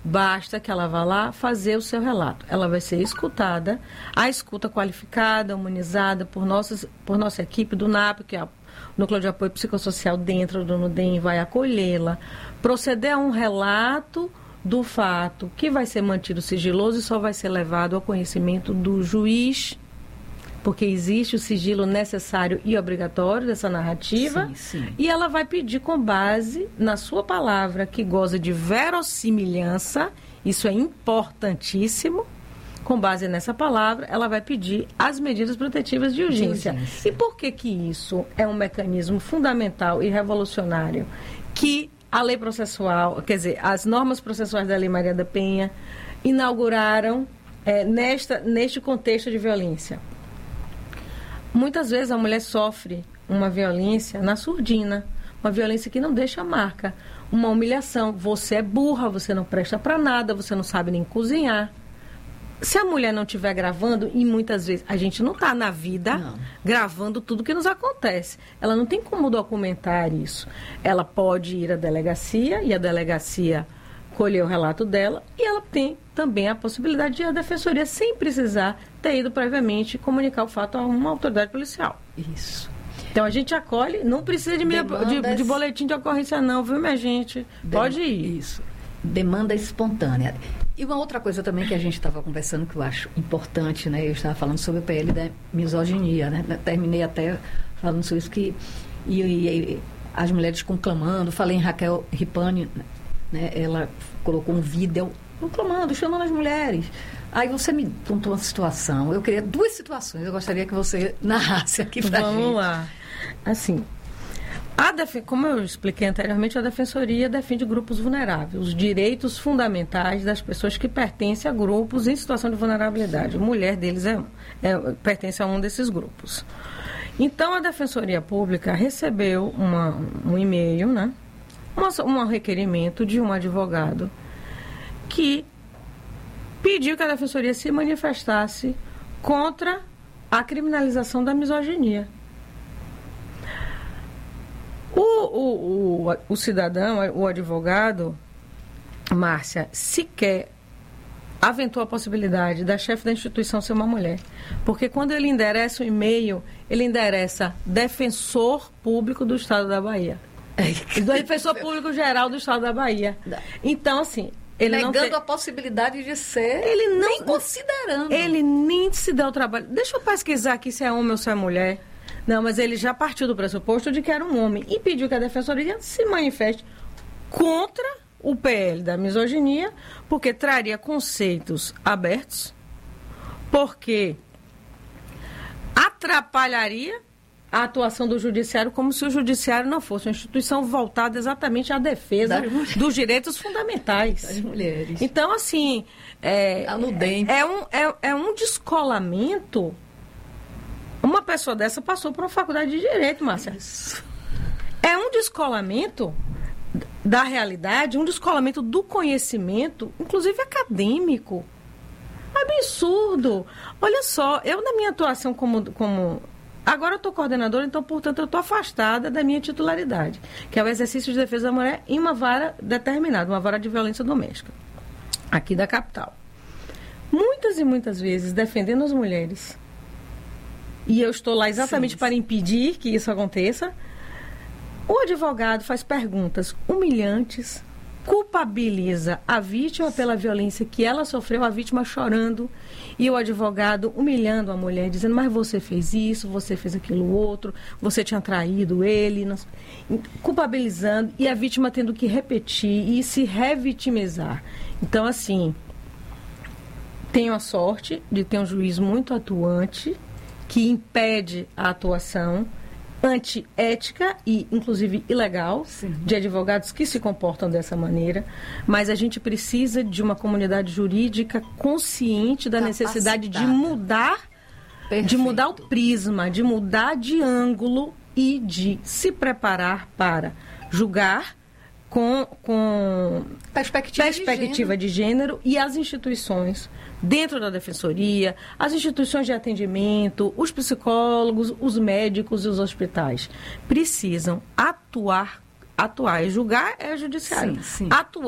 basta que ela vá lá fazer o seu relato. Ela vai ser escutada, a escuta qualificada, humanizada por, nossas, por nossa equipe do N A P, que é o Núcleo de Apoio Psicossocial dentro do NUDEM, vai acolhê-la, proceder a um relato do fato que vai ser mantido sigiloso e só vai ser levado ao conhecimento do juiz, porque existe o sigilo necessário e obrigatório dessa narrativa, sim, sim. E ela vai pedir com base na sua palavra, que goza de verossimilhança, isso é importantíssimo, com base nessa palavra, ela vai pedir as medidas protetivas de urgência. De urgência. E por que que isso é um mecanismo fundamental e revolucionário que a lei processual, quer dizer, as normas processuais da Lei Maria da Penha inauguraram é, nesta, neste contexto de violência? Muitas vezes a mulher sofre uma violência na surdina, uma violência que não deixa marca, uma humilhação. Você é burra, você não presta para nada, você não sabe nem cozinhar. Se a mulher não estiver gravando, e muitas vezes a gente não está na vida não. gravando tudo que nos acontece, ela não tem como documentar isso. Ela pode ir à delegacia e a delegacia colher o relato dela, e ela tem também a possibilidade de ir à defensoria sem precisar ter ido previamente comunicar o fato a uma autoridade policial. Isso. Então a gente acolhe, não precisa de, minha, de, de boletim de ocorrência não, viu, minha gente? Dem- Pode ir. Isso. Demanda espontânea. E uma outra coisa também que a gente estava conversando, que eu acho importante, né? Eu estava falando sobre o P L da misoginia, né? Terminei até falando sobre isso, que e, e, as mulheres conclamando, falei em Raquel Ripani, né? Ela colocou um vídeo conclamando, chamando as mulheres. Aí você me contou uma situação. Eu queria duas situações. Eu gostaria que você narrasse aqui pra Vamos gente. Vamos lá. Assim, a def... como eu expliquei anteriormente, a Defensoria defende grupos vulneráveis, os direitos fundamentais das pessoas que pertencem a grupos em situação de vulnerabilidade. A mulher deles é, é, pertence a um desses grupos. Então, a Defensoria Pública recebeu uma, um e-mail, né? Um requerimento de um advogado que pediu que a Defensoria se manifestasse contra a criminalização da misoginia. O, o, o, o cidadão, o advogado, Márcia, sequer aventou a possibilidade da chefe da instituição ser uma mulher. Porque quando ele endereça o e-mail, ele endereça defensor público do Estado da Bahia. Do defensor público geral do Estado da Bahia. Então, assim... Ele negando não tem... a possibilidade de ser, ele não, nem considerando. Ele nem se dá o trabalho. Deixa eu pesquisar aqui se é homem ou se é mulher. Não, mas ele já partiu do pressuposto de que era um homem e pediu que a Defensoria se manifeste contra o P L da misoginia, porque traria conceitos abertos, porque atrapalharia a atuação do judiciário, como se o judiciário não fosse uma instituição voltada exatamente à defesa dos direitos fundamentais das mulheres. Então, assim, é, é, é, um, é, é um descolamento. Uma pessoa dessa passou por uma faculdade de Direito, Márcia. Isso. É um descolamento da realidade, um descolamento do conhecimento, inclusive acadêmico. Absurdo. Olha só, eu na minha atuação como... como agora eu estou coordenadora, então, portanto, eu estou afastada da minha titularidade, que é o exercício de defesa da mulher em uma vara determinada, uma vara de violência doméstica, aqui da capital. Muitas e muitas vezes, defendendo as mulheres, e eu estou lá exatamente sim, para impedir que isso aconteça, o advogado faz perguntas humilhantes, culpabiliza a vítima pela violência que ela sofreu, a vítima chorando, e o advogado humilhando a mulher, dizendo, mas você fez isso, você fez aquilo outro, você tinha traído ele, não... culpabilizando, e a vítima tendo que repetir e se revitimizar. Então, assim, tenho a sorte de ter um juiz muito atuante, que impede a atuação antiética e, inclusive, ilegal sim, de advogados que se comportam dessa maneira, mas a gente precisa de uma comunidade jurídica consciente da capacitada, necessidade de mudar, perfeito, de mudar o prisma, de mudar de ângulo e de se preparar para julgar com, com perspectiva, perspectiva de, gênero. de gênero e as instituições dentro da Defensoria, as instituições de atendimento, os psicólogos, os médicos e os hospitais precisam atuar, atuar e julgar é judiciário, sim, sim. atuar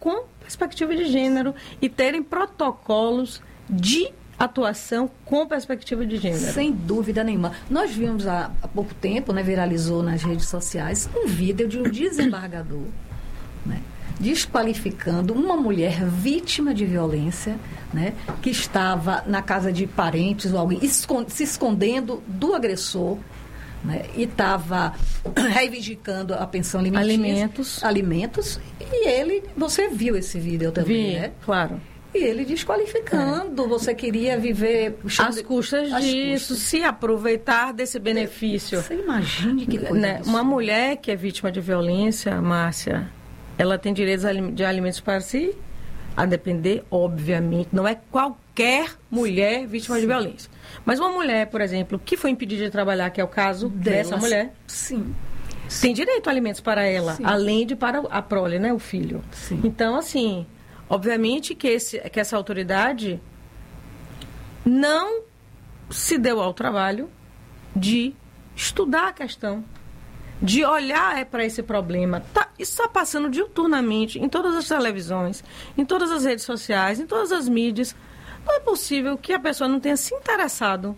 com perspectiva de gênero e terem protocolos de atuação com perspectiva de gênero. Sem dúvida nenhuma. Nós vimos há, há pouco tempo, né, viralizou nas redes sociais, um vídeo de um desembargador, né, desqualificando uma mulher vítima de violência, né, que estava na casa de parentes ou alguém, escond- se escondendo do agressor, né, e estava reivindicando a pensão alimentícia. Alimentos. Alimentos. E ele, você viu esse vídeo também, Vi, né? claro. E ele desqualificando, é. você queria viver... Às custas As disso, custas. se aproveitar desse benefício. Você imagine que coisa Né? Uma mulher que é vítima de violência, Márcia, ela tem direitos de alimentos para si, a depender, obviamente, não é qualquer mulher vítima Sim. de violência. Mas uma mulher, por exemplo, que foi impedida de trabalhar, que é o caso Delas, dessa mulher, sim. tem direito a alimentos para ela, Sim. além de para a prole, né, o filho. Sim. Então, assim, obviamente que, esse, que essa autoridade não se deu ao trabalho de estudar a questão, de olhar para esse problema. Tá, isso está passando diuturnamente em todas as televisões, em todas as redes sociais, em todas as mídias. Não é possível que a pessoa não tenha se interessado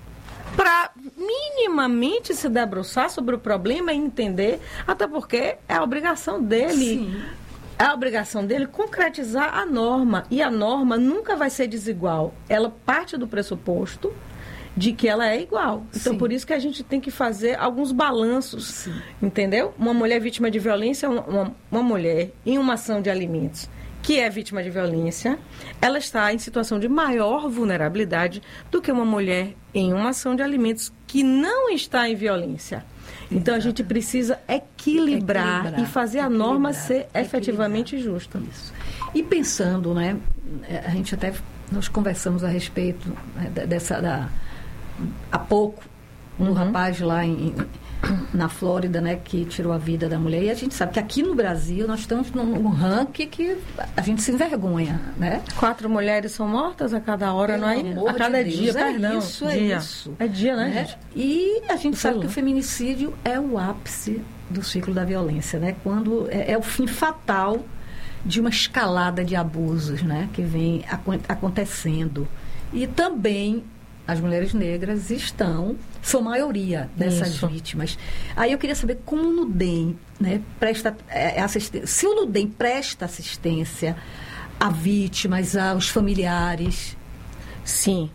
para minimamente se debruçar sobre o problema e entender, até porque é a obrigação dele, Sim. é a obrigação dele concretizar a norma. E a norma nunca vai ser desigual. Ela parte do pressuposto de que ela é igual. Então, Sim. por isso que a gente tem que fazer alguns balanços, Sim. entendeu? Uma mulher vítima de violência, uma, uma mulher em uma ação de alimentos que é vítima de violência, ela está em situação de maior vulnerabilidade do que uma mulher em uma ação de alimentos que não está em violência. Então, Exato. a gente precisa equilibrar, equilibrar e fazer a norma ser efetivamente equilibrar. justa. Isso. E pensando, né, a gente até, nós conversamos a respeito dessa, da, há pouco, um uhum. rapaz lá em, na Flórida, né, que tirou a vida da mulher. E a gente sabe que aqui no Brasil nós estamos num ranking que a gente se envergonha, né? Quatro mulheres são mortas a cada hora, Pelo não é? amor A cada de dia, Deus, é perdão. Isso, é dia. isso. É dia, né, né? gente? E a gente Eu sabe sei que lá. o feminicídio é o ápice do ciclo da violência, né? Quando é, é o fim fatal de uma escalada de abusos, né, que vem ac- acontecendo. E também as mulheres negras estão, são maioria dessas Isso. vítimas. Aí eu queria saber como o NUDEM, né, presta é, assistência. Se o NUDEM presta assistência a vítimas, aos familiares. Sim.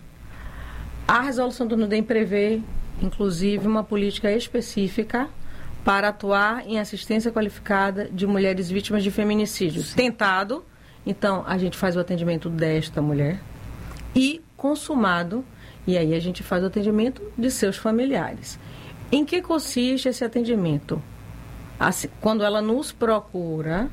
A resolução do NUDEM prevê, inclusive, uma política específica para atuar em assistência qualificada de mulheres vítimas de feminicídios. Sim. Tentado, então, a gente faz o atendimento desta mulher. E consumado, e aí a gente faz o atendimento de seus familiares. Em que consiste esse atendimento? Assim, quando ela nos procura,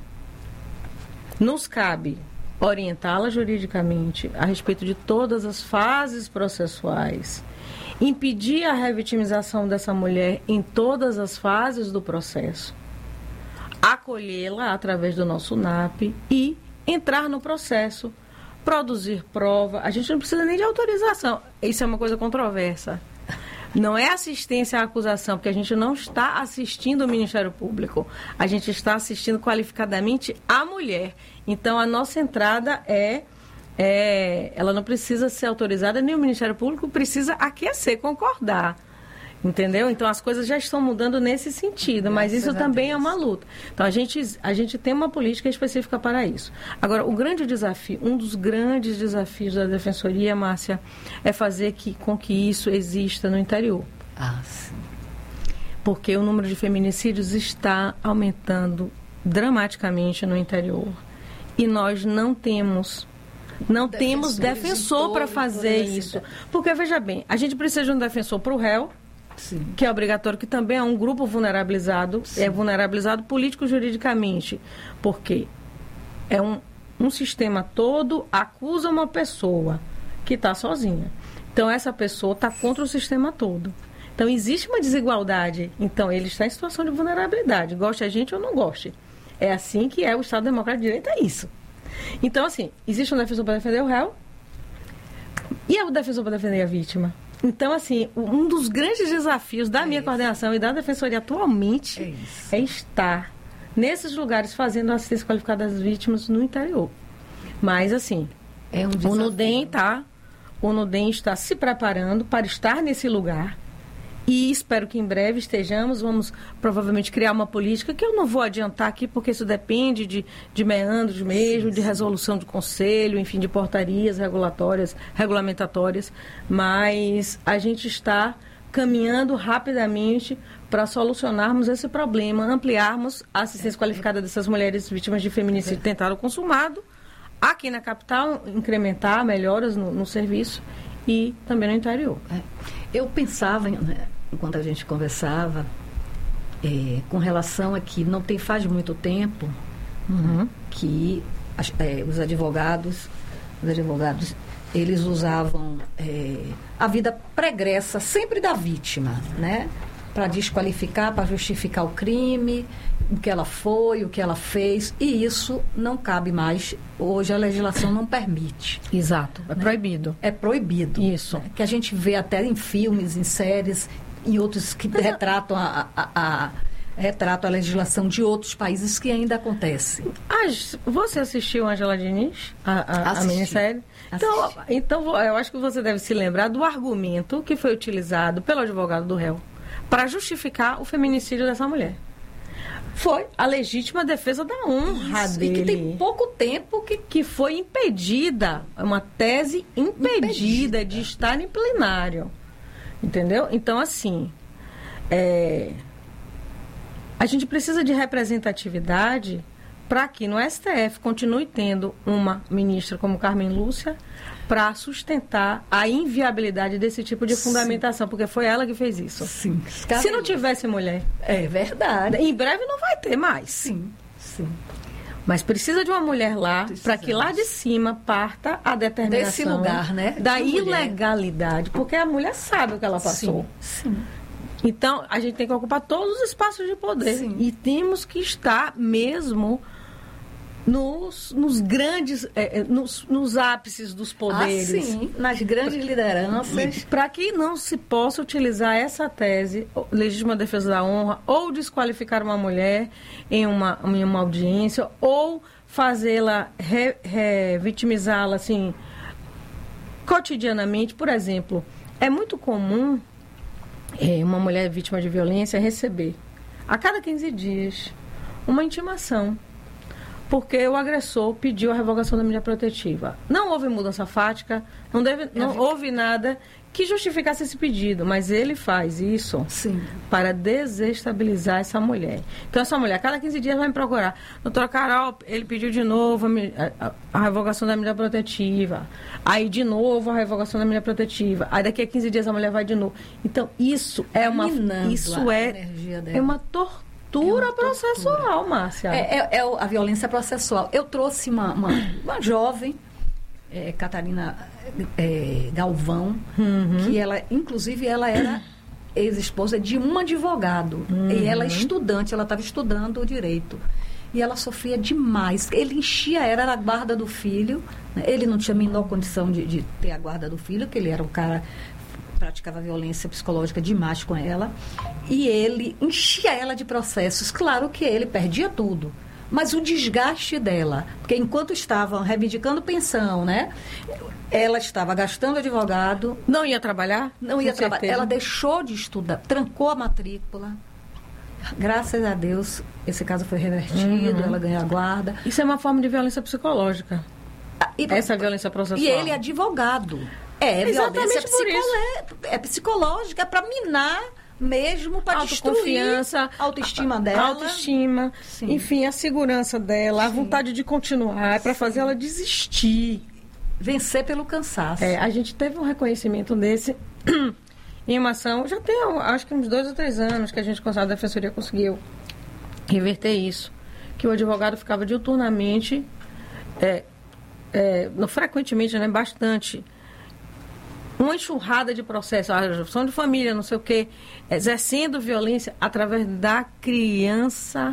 nos cabe orientá-la juridicamente a respeito de todas as fases processuais, impedir a revitimização dessa mulher em todas as fases do processo, acolhê-la através do nosso N A P e entrar no processo, produzir prova. A gente não precisa nem de autorização. Isso é uma coisa controversa. Não é assistência à acusação, porque a gente não está assistindo o Ministério Público. A gente está assistindo qualificadamente a mulher. Então, a nossa entrada é... É, ela não precisa ser autorizada, nem o Ministério Público precisa aquecer, concordar. Entendeu? Então, as coisas já estão mudando nesse sentido, mas isso também é uma luta. Então, a gente, a gente tem uma política específica para isso. Agora, o grande desafio, um dos grandes desafios da Defensoria, Márcia, é fazer que, com que isso exista no interior. Ah, sim. Porque o número de feminicídios está aumentando dramaticamente no interior. E nós não temos... Não temos defensor para fazer isso. Porque, veja bem, a gente precisa de um defensor para o réu, Sim. que é obrigatório, que também é um grupo vulnerabilizado, Sim. é vulnerabilizado político-juridicamente. Porque é um, um sistema todo acusa uma pessoa que está sozinha. Então, essa pessoa está contra o sistema todo. Então, existe uma desigualdade. Então, ele está em situação de vulnerabilidade. Goste a gente ou não goste. É assim que é o Estado Democrático de Direito, é isso. Então, assim, existe um defensor para defender o réu e é o defensor para defender a vítima. Então, assim, um dos grandes desafios da é minha isso. coordenação e da Defensoria atualmente é, é estar nesses lugares fazendo assistência qualificada às vítimas no interior. Mas, assim, é um o NUDEM tá, o NUDEM está se preparando para estar nesse lugar e espero que em breve estejamos. Vamos provavelmente criar uma política que eu não vou adiantar aqui, porque isso depende de, de meandros mesmo, de resolução de conselho, enfim, de portarias regulatórias, regulamentatórias, mas a gente está caminhando rapidamente para solucionarmos esse problema, ampliarmos a assistência qualificada dessas mulheres vítimas de feminicídio tentado consumado, aqui na capital, incrementar melhoras no, no serviço e também no interior. É. Eu pensava, né, enquanto a gente conversava, é, com relação a que não tem faz muito tempo uhum. que as, é, os advogados, os advogados, eles usavam é, a vida pregressa sempre da vítima, né? Para desqualificar, para justificar o crime, o que ela foi, o que ela fez, e isso não cabe mais. Hoje a legislação não permite. Exato, é né? proibido. É proibido. Isso. Né? Que a gente vê até em filmes, em séries, em outros que Mas retratam a, a, a, retratam a legislação de outros países que ainda acontece. As, você assistiu Ângela Diniz, a, a, a minissérie? Então, então, eu acho que você deve se lembrar do argumento que foi utilizado pelo advogado do réu para justificar o feminicídio dessa mulher. Foi a legítima defesa da honra Isso, dele. E que tem pouco tempo que... que foi impedida, uma tese impedida, impedida. de estar em plenário. Entendeu? Então, assim, é, a gente precisa de representatividade para que no S T F continue tendo uma ministra como Carmen Lúcia para sustentar a inviabilidade desse tipo de fundamentação, Sim. porque foi ela que fez isso. Sim. Se não tivesse mulher... É verdade. Em breve não vai ter mais. Sim, sim. Mas precisa de uma mulher lá para que lá de cima parta a determinação desse lugar, né? da ilegalidade, porque a mulher sabe o que ela passou. Sim, sim. Então, a gente tem que ocupar todos os espaços de poder. Sim. E temos que estar mesmo nos, nos grandes, é, nos, nos ápices dos poderes. Ah, sim, nas grandes lideranças. Para que não se possa utilizar essa tese, legítima defesa da honra, ou desqualificar uma mulher em uma, em uma audiência, ou fazê-la, re, revitimizá-la, assim, cotidianamente. Por exemplo, é muito comum é, uma mulher vítima de violência receber, a cada quinze dias, uma intimação, porque o agressor pediu a revogação da medida protetiva. Não houve mudança fática, não, deve, não houve nada que justificasse esse pedido, mas ele faz isso Sim. para desestabilizar essa mulher. Então, essa mulher, a cada quinze dias, vai me procurar. Doutora Carol, ele pediu de novo a, a, a revogação da medida protetiva. Aí, de novo, a revogação da medida protetiva. Aí, daqui a quinze dias, a mulher vai de novo. Então, isso é uma, isso é, é uma tortura. Tortura é processual, Márcia. É, é, é a violência processual. Eu trouxe uma, uma, uma jovem, é, Catarina é, Galvão, uhum. que ela, inclusive, ela era ex-esposa de um advogado. Uhum. E ela é estudante, ela estava estudando o direito. E ela sofria demais. Ele enchia, era a guarda do filho. Né? Ele não tinha a menor condição de, de ter a guarda do filho, que ele era um cara... praticava violência psicológica demais com ela, e ele enchia ela de processos. Claro que ele perdia tudo, mas o desgaste dela, porque enquanto estavam reivindicando pensão, né, ela estava gastando advogado. Não ia trabalhar? Não ia trabalhar. Ela deixou de estudar, trancou a matrícula. Graças a Deus, esse caso foi revertido, uhum. ela ganhou a guarda. Isso é uma forma de violência psicológica. Ah, e, Essa violência processual. E ele é advogado. É, exatamente por isso. É psicológica, é para minar mesmo, para destruir a autoestima dela. A autoestima, Sim. enfim, a segurança dela, Sim. a vontade de continuar, é para fazer ela desistir. Vencer pelo cansaço. É, a gente teve um reconhecimento desse em uma ação, já tem, acho que uns dois ou três anos que a gente, com a Defensoria, conseguiu reverter isso. Que o advogado ficava diuturnamente, é, é, não frequentemente, né, bastante... uma enxurrada de processos, a gestão de família, não sei o quê, exercendo violência através da criança.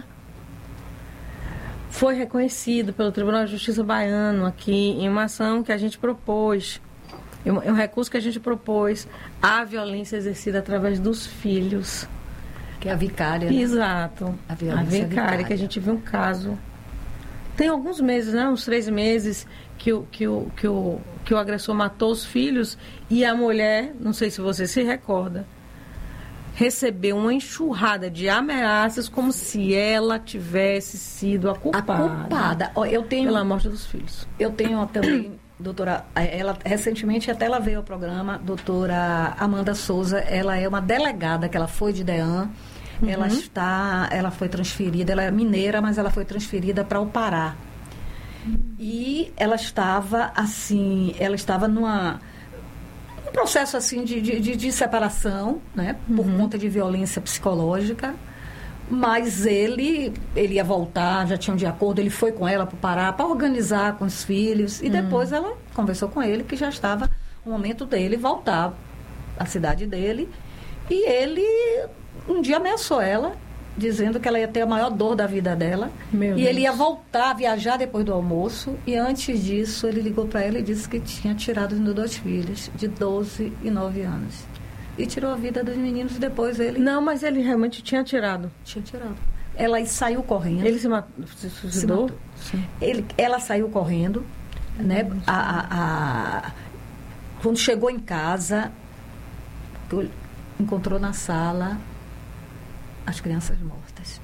Foi reconhecido pelo Tribunal de Justiça baiano aqui em uma ação que a gente propôs, em um recurso que a gente propôs, a violência exercida através dos filhos. Que é a vicária, né? Exato. A A violência vicária, vicária. que a gente viu um caso. Tem alguns meses, né? Uns três meses que o, que o, que o, que o agressor matou os filhos e a mulher, não sei se você se recorda, recebeu uma enxurrada de ameaças como se ela tivesse sido a culpada, A culpada. Ó, eu tenho, pela morte dos filhos. Eu tenho também, doutora, ela recentemente até ela veio ao programa, doutora Amanda Souza, ela é uma delegada que ela foi de DEAN, uhum. ela está, ela foi transferida, ela é mineira, mas ela foi transferida para o Pará. Uhum. E ela estava assim, ela estava numa um processo assim de, de, de separação, né, por uhum. conta de violência psicológica, mas ele ele ia voltar, já tinham de acordo, ele foi com ela para o Pará para organizar com os filhos, e uhum. depois ela conversou com ele que já estava o momento dele voltar à cidade dele, e ele um dia ameaçou ela, dizendo que ela ia ter a maior dor da vida dela. Meu e Deus. Ele ia voltar a viajar depois do almoço. E antes disso, ele ligou para ela e disse que tinha tirado os meus dois filhos, de doze e nove anos. E tirou a vida dos meninos e depois ele... Não, mas ele realmente tinha tirado. Tinha tirado. Ela saiu correndo. Ele se, matou, se suicidou? Se ele, ela saiu correndo. Né? A, a, a, quando chegou em casa, encontrou na sala as crianças mortas.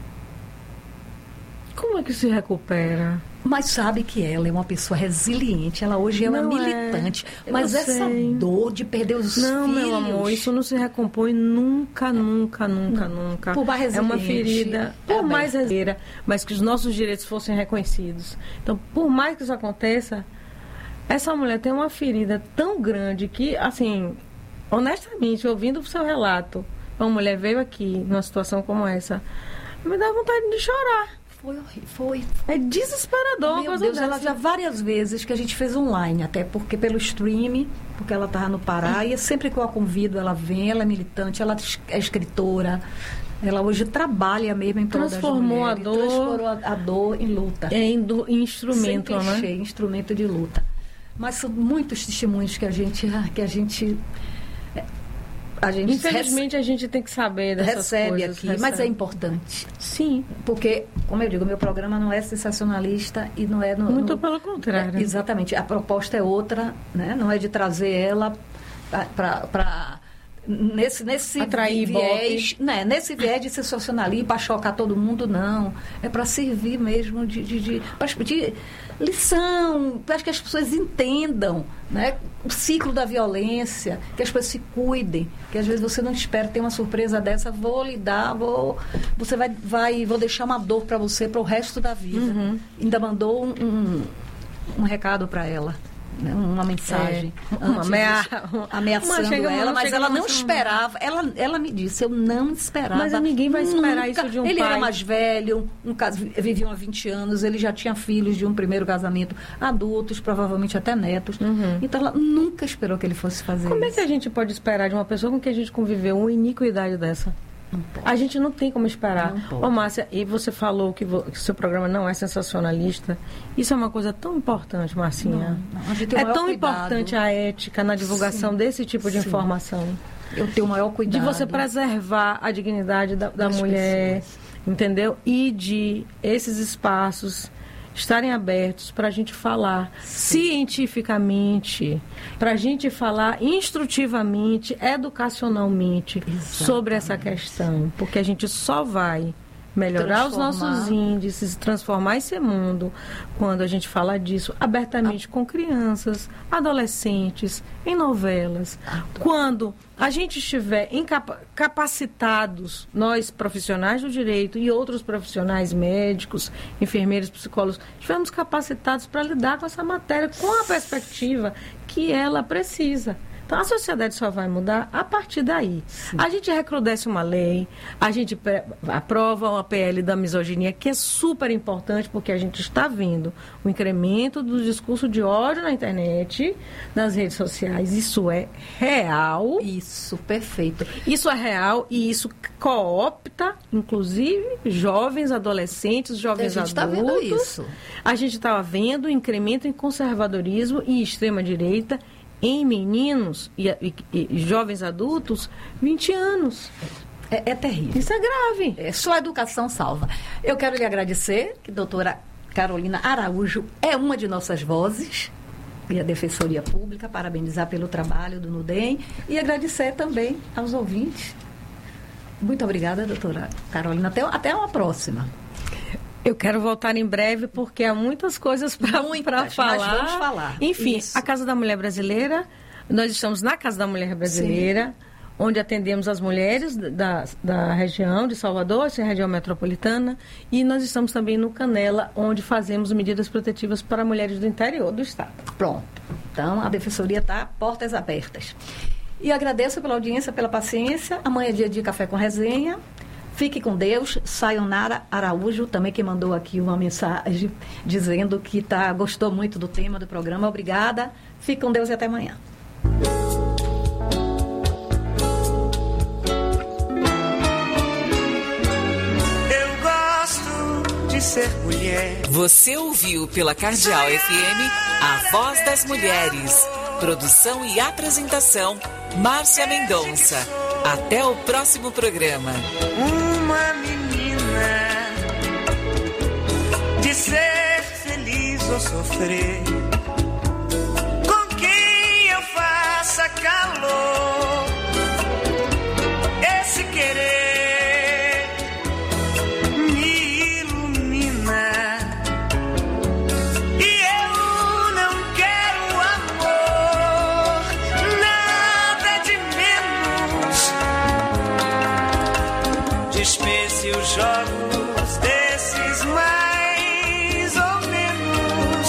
Como é que se recupera? Mas sabe que ela é uma pessoa resiliente, ela hoje é uma não militante. É. Mas essa sei. dor de perder os não, filhos... Não, meu amor, isso não se recompõe nunca, nunca, nunca, nunca. Por mais é uma ferida, por é mais resiliente, mas que os nossos direitos fossem reconhecidos. Então, por mais que isso aconteça, essa mulher tem uma ferida tão grande que, assim, honestamente, ouvindo o seu relato, uma mulher veio aqui numa situação como essa, me dá vontade de chorar. Foi horrível, foi. É desesperador. Meu Deus, ela já várias vezes que a gente fez online, até porque pelo streaming, porque ela estava no Pará, e sempre que eu a convido, ela vem, ela é militante, ela é escritora, ela hoje trabalha mesmo em prol das Transformou a mulheres, dor... Transformou a, a dor em luta. É em, do, em instrumento, sempre né? Achei, instrumento de luta. Mas são muitos testemunhos que a gente... Que a gente A gente Infelizmente, recebe, a gente tem que saber dessas recebe coisas. Aqui, recebe. Mas é importante. Sim. Porque, como eu digo, meu programa não é sensacionalista e não é... No, Muito no, pelo contrário. É, exatamente. A proposta é outra, né? Não é de trazer ela para... Nesse, nesse Atrair viés, né? Nesse viés de sensacionalismo, para chocar todo mundo, não. É para servir mesmo de, de, de, de lição, para que as pessoas entendam, né? O ciclo da violência, que as pessoas se cuidem, que às vezes você não espera ter uma surpresa dessa, vou lhe dar, vou, você vai, vai, vou deixar uma dor para você para o resto da vida. Uhum. Ainda mandou um, um, um recado para ela. Uma mensagem, é, uma ameaça, ameaçando uma ela, mas ela não esperava. Ela, ela me disse, eu não esperava. Mas ninguém vai esperar nunca. isso de um ele pai. Ele era mais velho, um caso, viviam há vinte anos, ele já tinha filhos de um primeiro casamento, adultos, provavelmente até netos. Uhum. Então ela nunca esperou que ele fosse fazer Como isso. é que a gente pode esperar de uma pessoa com que a gente conviveu uma iniquidade dessa? A gente não tem como esperar. Ô, Márcia, e você falou que o seu programa não é sensacionalista. Isso é uma coisa tão importante, Marcinha. Não, não. É tão cuidado. importante a ética na divulgação Sim. desse tipo de Sim. informação. Eu tenho o maior cuidado. De você preservar a dignidade da, da mulher, pessoas. Entendeu? E de esses espaços estarem abertos para a gente falar Sim. cientificamente, para a gente falar instrutivamente, educacionalmente Exatamente. Sobre essa questão, porque a gente só vai melhorar os nossos índices, transformar esse mundo quando a gente fala disso abertamente com crianças, adolescentes, em novelas. Quando a gente estiver capacitados, nós profissionais do direito e outros profissionais médicos, enfermeiros, psicólogos, estivermos capacitados para lidar com essa matéria com a perspectiva que ela precisa. Então, a sociedade só vai mudar a partir daí. Sim. A gente recrudesce uma lei, a gente aprova uma P L da misoginia, que é super importante, porque a gente está vendo o incremento do discurso de ódio na internet, nas redes sociais. Isso é real. Isso, perfeito. Isso é real e isso coopta, inclusive, jovens, adolescentes, jovens adultos. A gente está vendo isso. A gente está vendo o incremento em conservadorismo e extrema-direita em meninos e, e, e jovens adultos, vinte anos. É, é terrível. Isso é grave. É, só a educação salva. Eu quero lhe agradecer que a doutora Carolina Araújo é uma de nossas vozes e a Defensoria Pública, parabenizar pelo trabalho do NUDEM e agradecer também aos ouvintes. Muito obrigada, doutora Carolina. Até, até uma próxima. Eu quero voltar em breve porque há muitas coisas para falar. Nós vamos falar. Enfim, Isso. a Casa da Mulher Brasileira, nós estamos na Casa da Mulher Brasileira, sim, onde atendemos as mulheres da, da região de Salvador, essa região metropolitana, e nós estamos também no Canela, onde fazemos medidas protetivas para mulheres do interior do estado. Pronto. Então, a Defensoria está portas abertas. E agradeço pela audiência, pela paciência. Amanhã é dia de Café com Resenha. Fique com Deus. Sayonara Araújo, também que mandou aqui uma mensagem dizendo que tá, gostou muito do tema do programa. Obrigada. Fique com Deus e até amanhã. Eu gosto de ser mulher. Você ouviu pela Cardeal F M A Voz das Mulheres. Produção e apresentação, Márcia Mendonça. Até o próximo programa. Uma menina de ser feliz ou sofrer, com quem eu faça calor, esse querer me ilumina. E eu não quero amor, nada de menos. Dispense os jogos desses mais ou menos.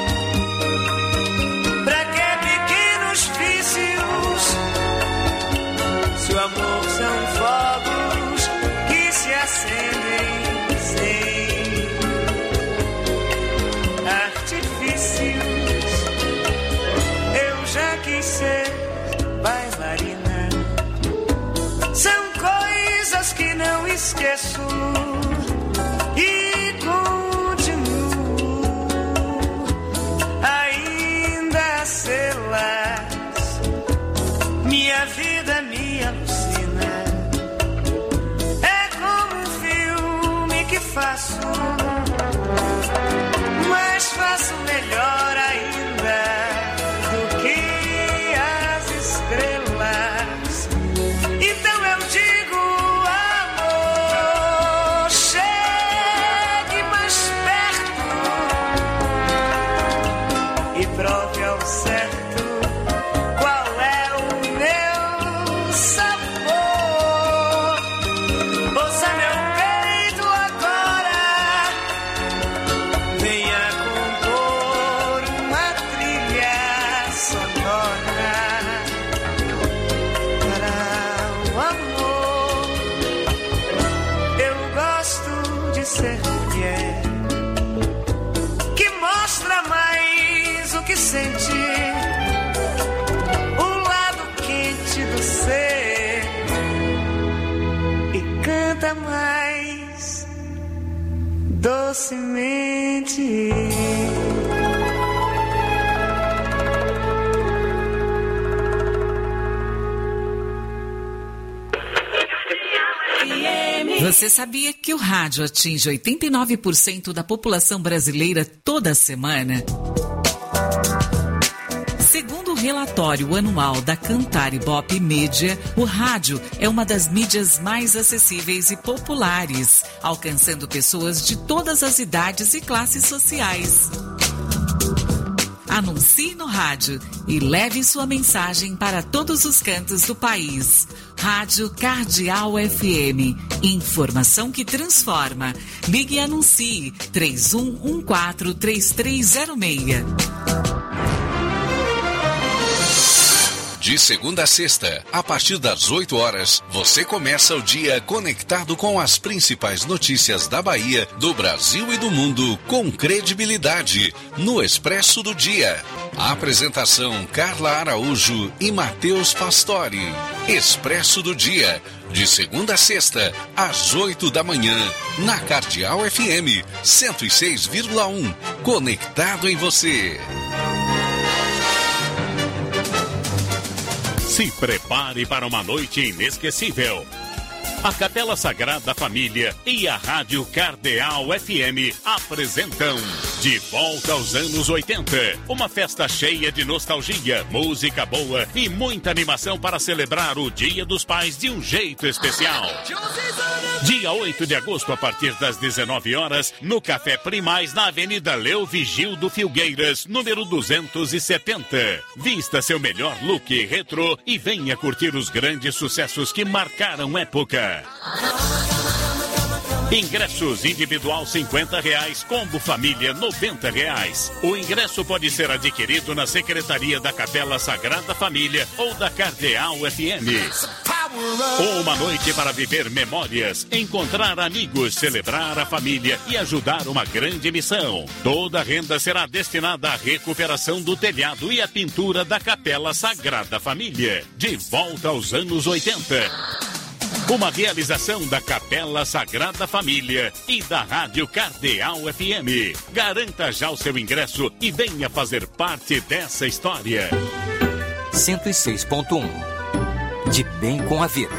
Pra que pequenos vícios, se o amor são fogos que se acendem sem artifícios. Eu já quis ser bailarina. São coisas que não esqueço e continuo ainda a sê-las. Minha vida me alucina. É como um filme que faço, mas faço melhor ainda do que as estrelas. Então eu digo, amor, chegue mais perto e prove ao certo qual é o meu sabor. Ouça meu peito agora, venha compor uma trilha sonora para o amor. Eu gosto de ser mulher que mostra mais o que sente, o lado quente do ser, e canta mais docemente. Você sabia que o rádio atinge oitenta e nove por cento da população brasileira toda semana? Segundo o relatório anual da Cantar Ibope Mídia, o rádio é uma das mídias mais acessíveis e populares, alcançando pessoas de todas as idades e classes sociais. Anuncie no rádio e leve sua mensagem para todos os cantos do país. Rádio Cardeal F M. Informação que transforma. Ligue e anuncie três um um quatro, três três zero seis. De segunda a sexta, a partir das oito horas, você começa o dia conectado com as principais notícias da Bahia, do Brasil e do mundo, com credibilidade, no Expresso do Dia. A apresentação Carla Araújo e Matheus Pastore. Expresso do Dia, de segunda a sexta, às oito da manhã, na Cardeal F M, cento e seis vírgula um. Conectado em você. Se prepare para uma noite inesquecível. A Capela Sagrada Família e a Rádio Cardeal F M apresentam De Volta aos Anos oitenta. Uma festa cheia de nostalgia, música boa e muita animação para celebrar o Dia dos Pais de um jeito especial. Dia oito de agosto, a partir das dezenove horas, no Café Primaz, na Avenida Leo Vigildo Filgueiras, número duzentos e setenta. Vista seu melhor look retrô e venha curtir os grandes sucessos que marcaram época. Ingressos individual cinquenta reais, combo família noventa reais. O ingresso pode ser adquirido na Secretaria da Capela Sagrada Família ou da Cardeal F M. Uma noite para viver memórias, encontrar amigos, celebrar a família e ajudar uma grande missão. Toda a renda será destinada à recuperação do telhado e à pintura da Capela Sagrada Família. De volta aos anos oitenta. Uma realização da Capela Sagrada Família e da Rádio Cardeal F M. Garanta já o seu ingresso e venha fazer parte dessa história. cento e seis ponto um. De bem com a vida.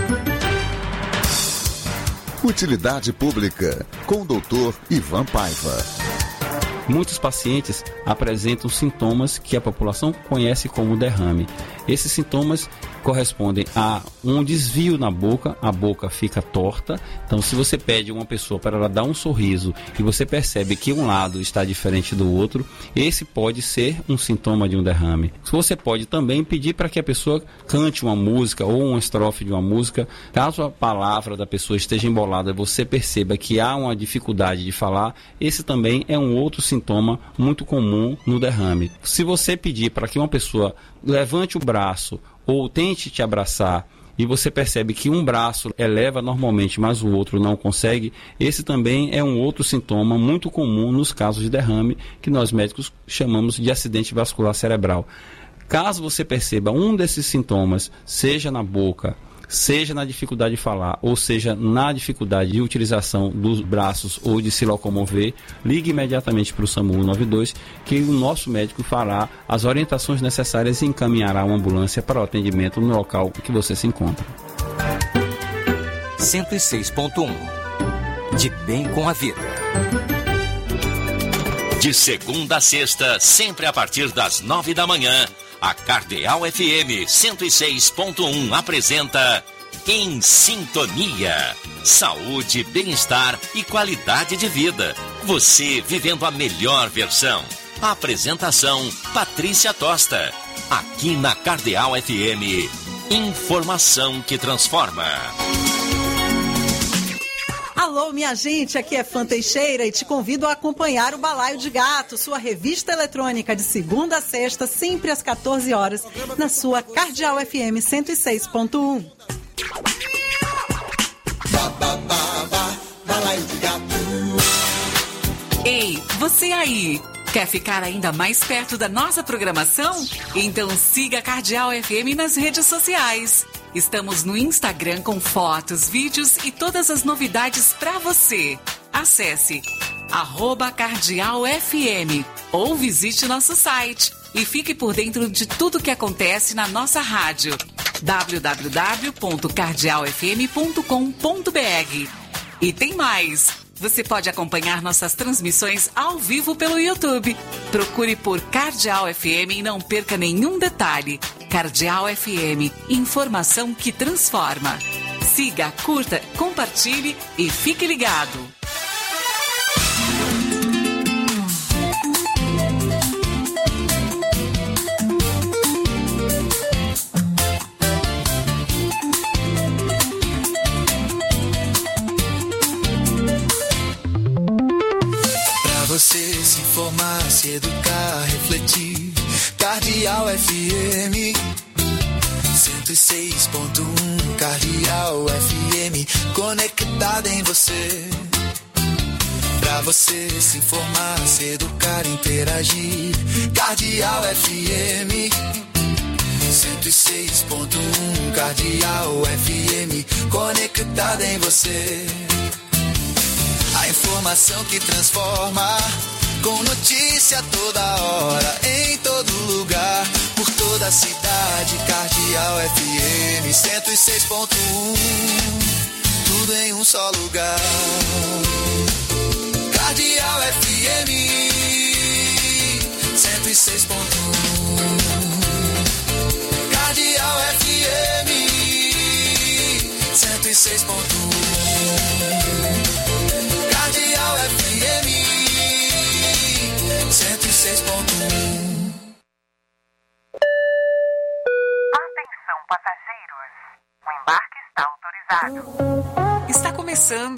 Utilidade Pública, com o doutor Ivan Paiva. Muitos pacientes apresentam sintomas que a população conhece como derrame. Esses sintomas correspondem a um desvio na boca, a boca fica torta. Então, se você pede uma pessoa para ela dar um sorriso e você percebe que um lado está diferente do outro, esse pode ser um sintoma de um derrame. Você pode também pedir para que a pessoa cante uma música ou uma estrofe de uma música. Caso a palavra da pessoa esteja embolada e você perceba que há uma dificuldade de falar, esse também é um outro sintoma muito comum no derrame. Se você pedir para que uma pessoa levante o braço ou tente te abraçar e você percebe que um braço eleva normalmente, mas o outro não consegue, esse também é um outro sintoma muito comum nos casos de derrame, que nós médicos chamamos de acidente vascular cerebral. Caso você perceba um desses sintomas, seja na boca, seja na dificuldade de falar, ou seja na dificuldade de utilização dos braços ou de se locomover, ligue imediatamente para o SAMU cento e noventa e dois, que o nosso médico fará as orientações necessárias e encaminhará uma ambulância para o atendimento no local que você se encontra. cento e seis ponto um. De bem com a vida. De segunda a sexta, sempre a partir das nove da manhã, a Cardeal F M cento e seis ponto um apresenta Em Sintonia. Saúde, bem-estar e qualidade de vida. Você vivendo a melhor versão. A apresentação, Patrícia Tosta. Aqui na Cardeal F M, informação que transforma. Alô, minha gente, aqui é Fã Teixeira e te convido a acompanhar o Balaio de Gato, sua revista eletrônica de segunda a sexta, sempre às quatorze horas, na sua Cardeal F M cento e seis ponto um. Balaio de Gato. Ei, você aí, quer ficar ainda mais perto da nossa programação? Então siga a Cardeal F M nas redes sociais. Estamos no Instagram com fotos, vídeos e todas as novidades para você. Acesse arroba Cardeal F M ou visite nosso site e fique por dentro de tudo que acontece na nossa rádio. w w w ponto cardeal f m ponto com ponto b r. E tem mais! Você pode acompanhar nossas transmissões ao vivo pelo YouTube. Procure por Cardeal F M e não perca nenhum detalhe. Cardeal F M, informação que transforma. Siga, curta, compartilhe e fique ligado. Pra você se informar, se educar, refletir. Cardeal F M cento e seis ponto um. Cardeal F M conectada em você. Pra você se informar, se educar, interagir. Cardeal F M cento e seis ponto um. Cardeal F M conectada em você. A informação que transforma, com notícia toda hora, em todo lugar, por toda a cidade. Cardeal F M cento e seis ponto um. tudo em um só lugar. Cardeal F M cento e seis ponto um. Cardeal F M cento e seis ponto um. Cardeal F M cento e seis ponto um. Atenção, passageiros. O embarque está autorizado. Está começando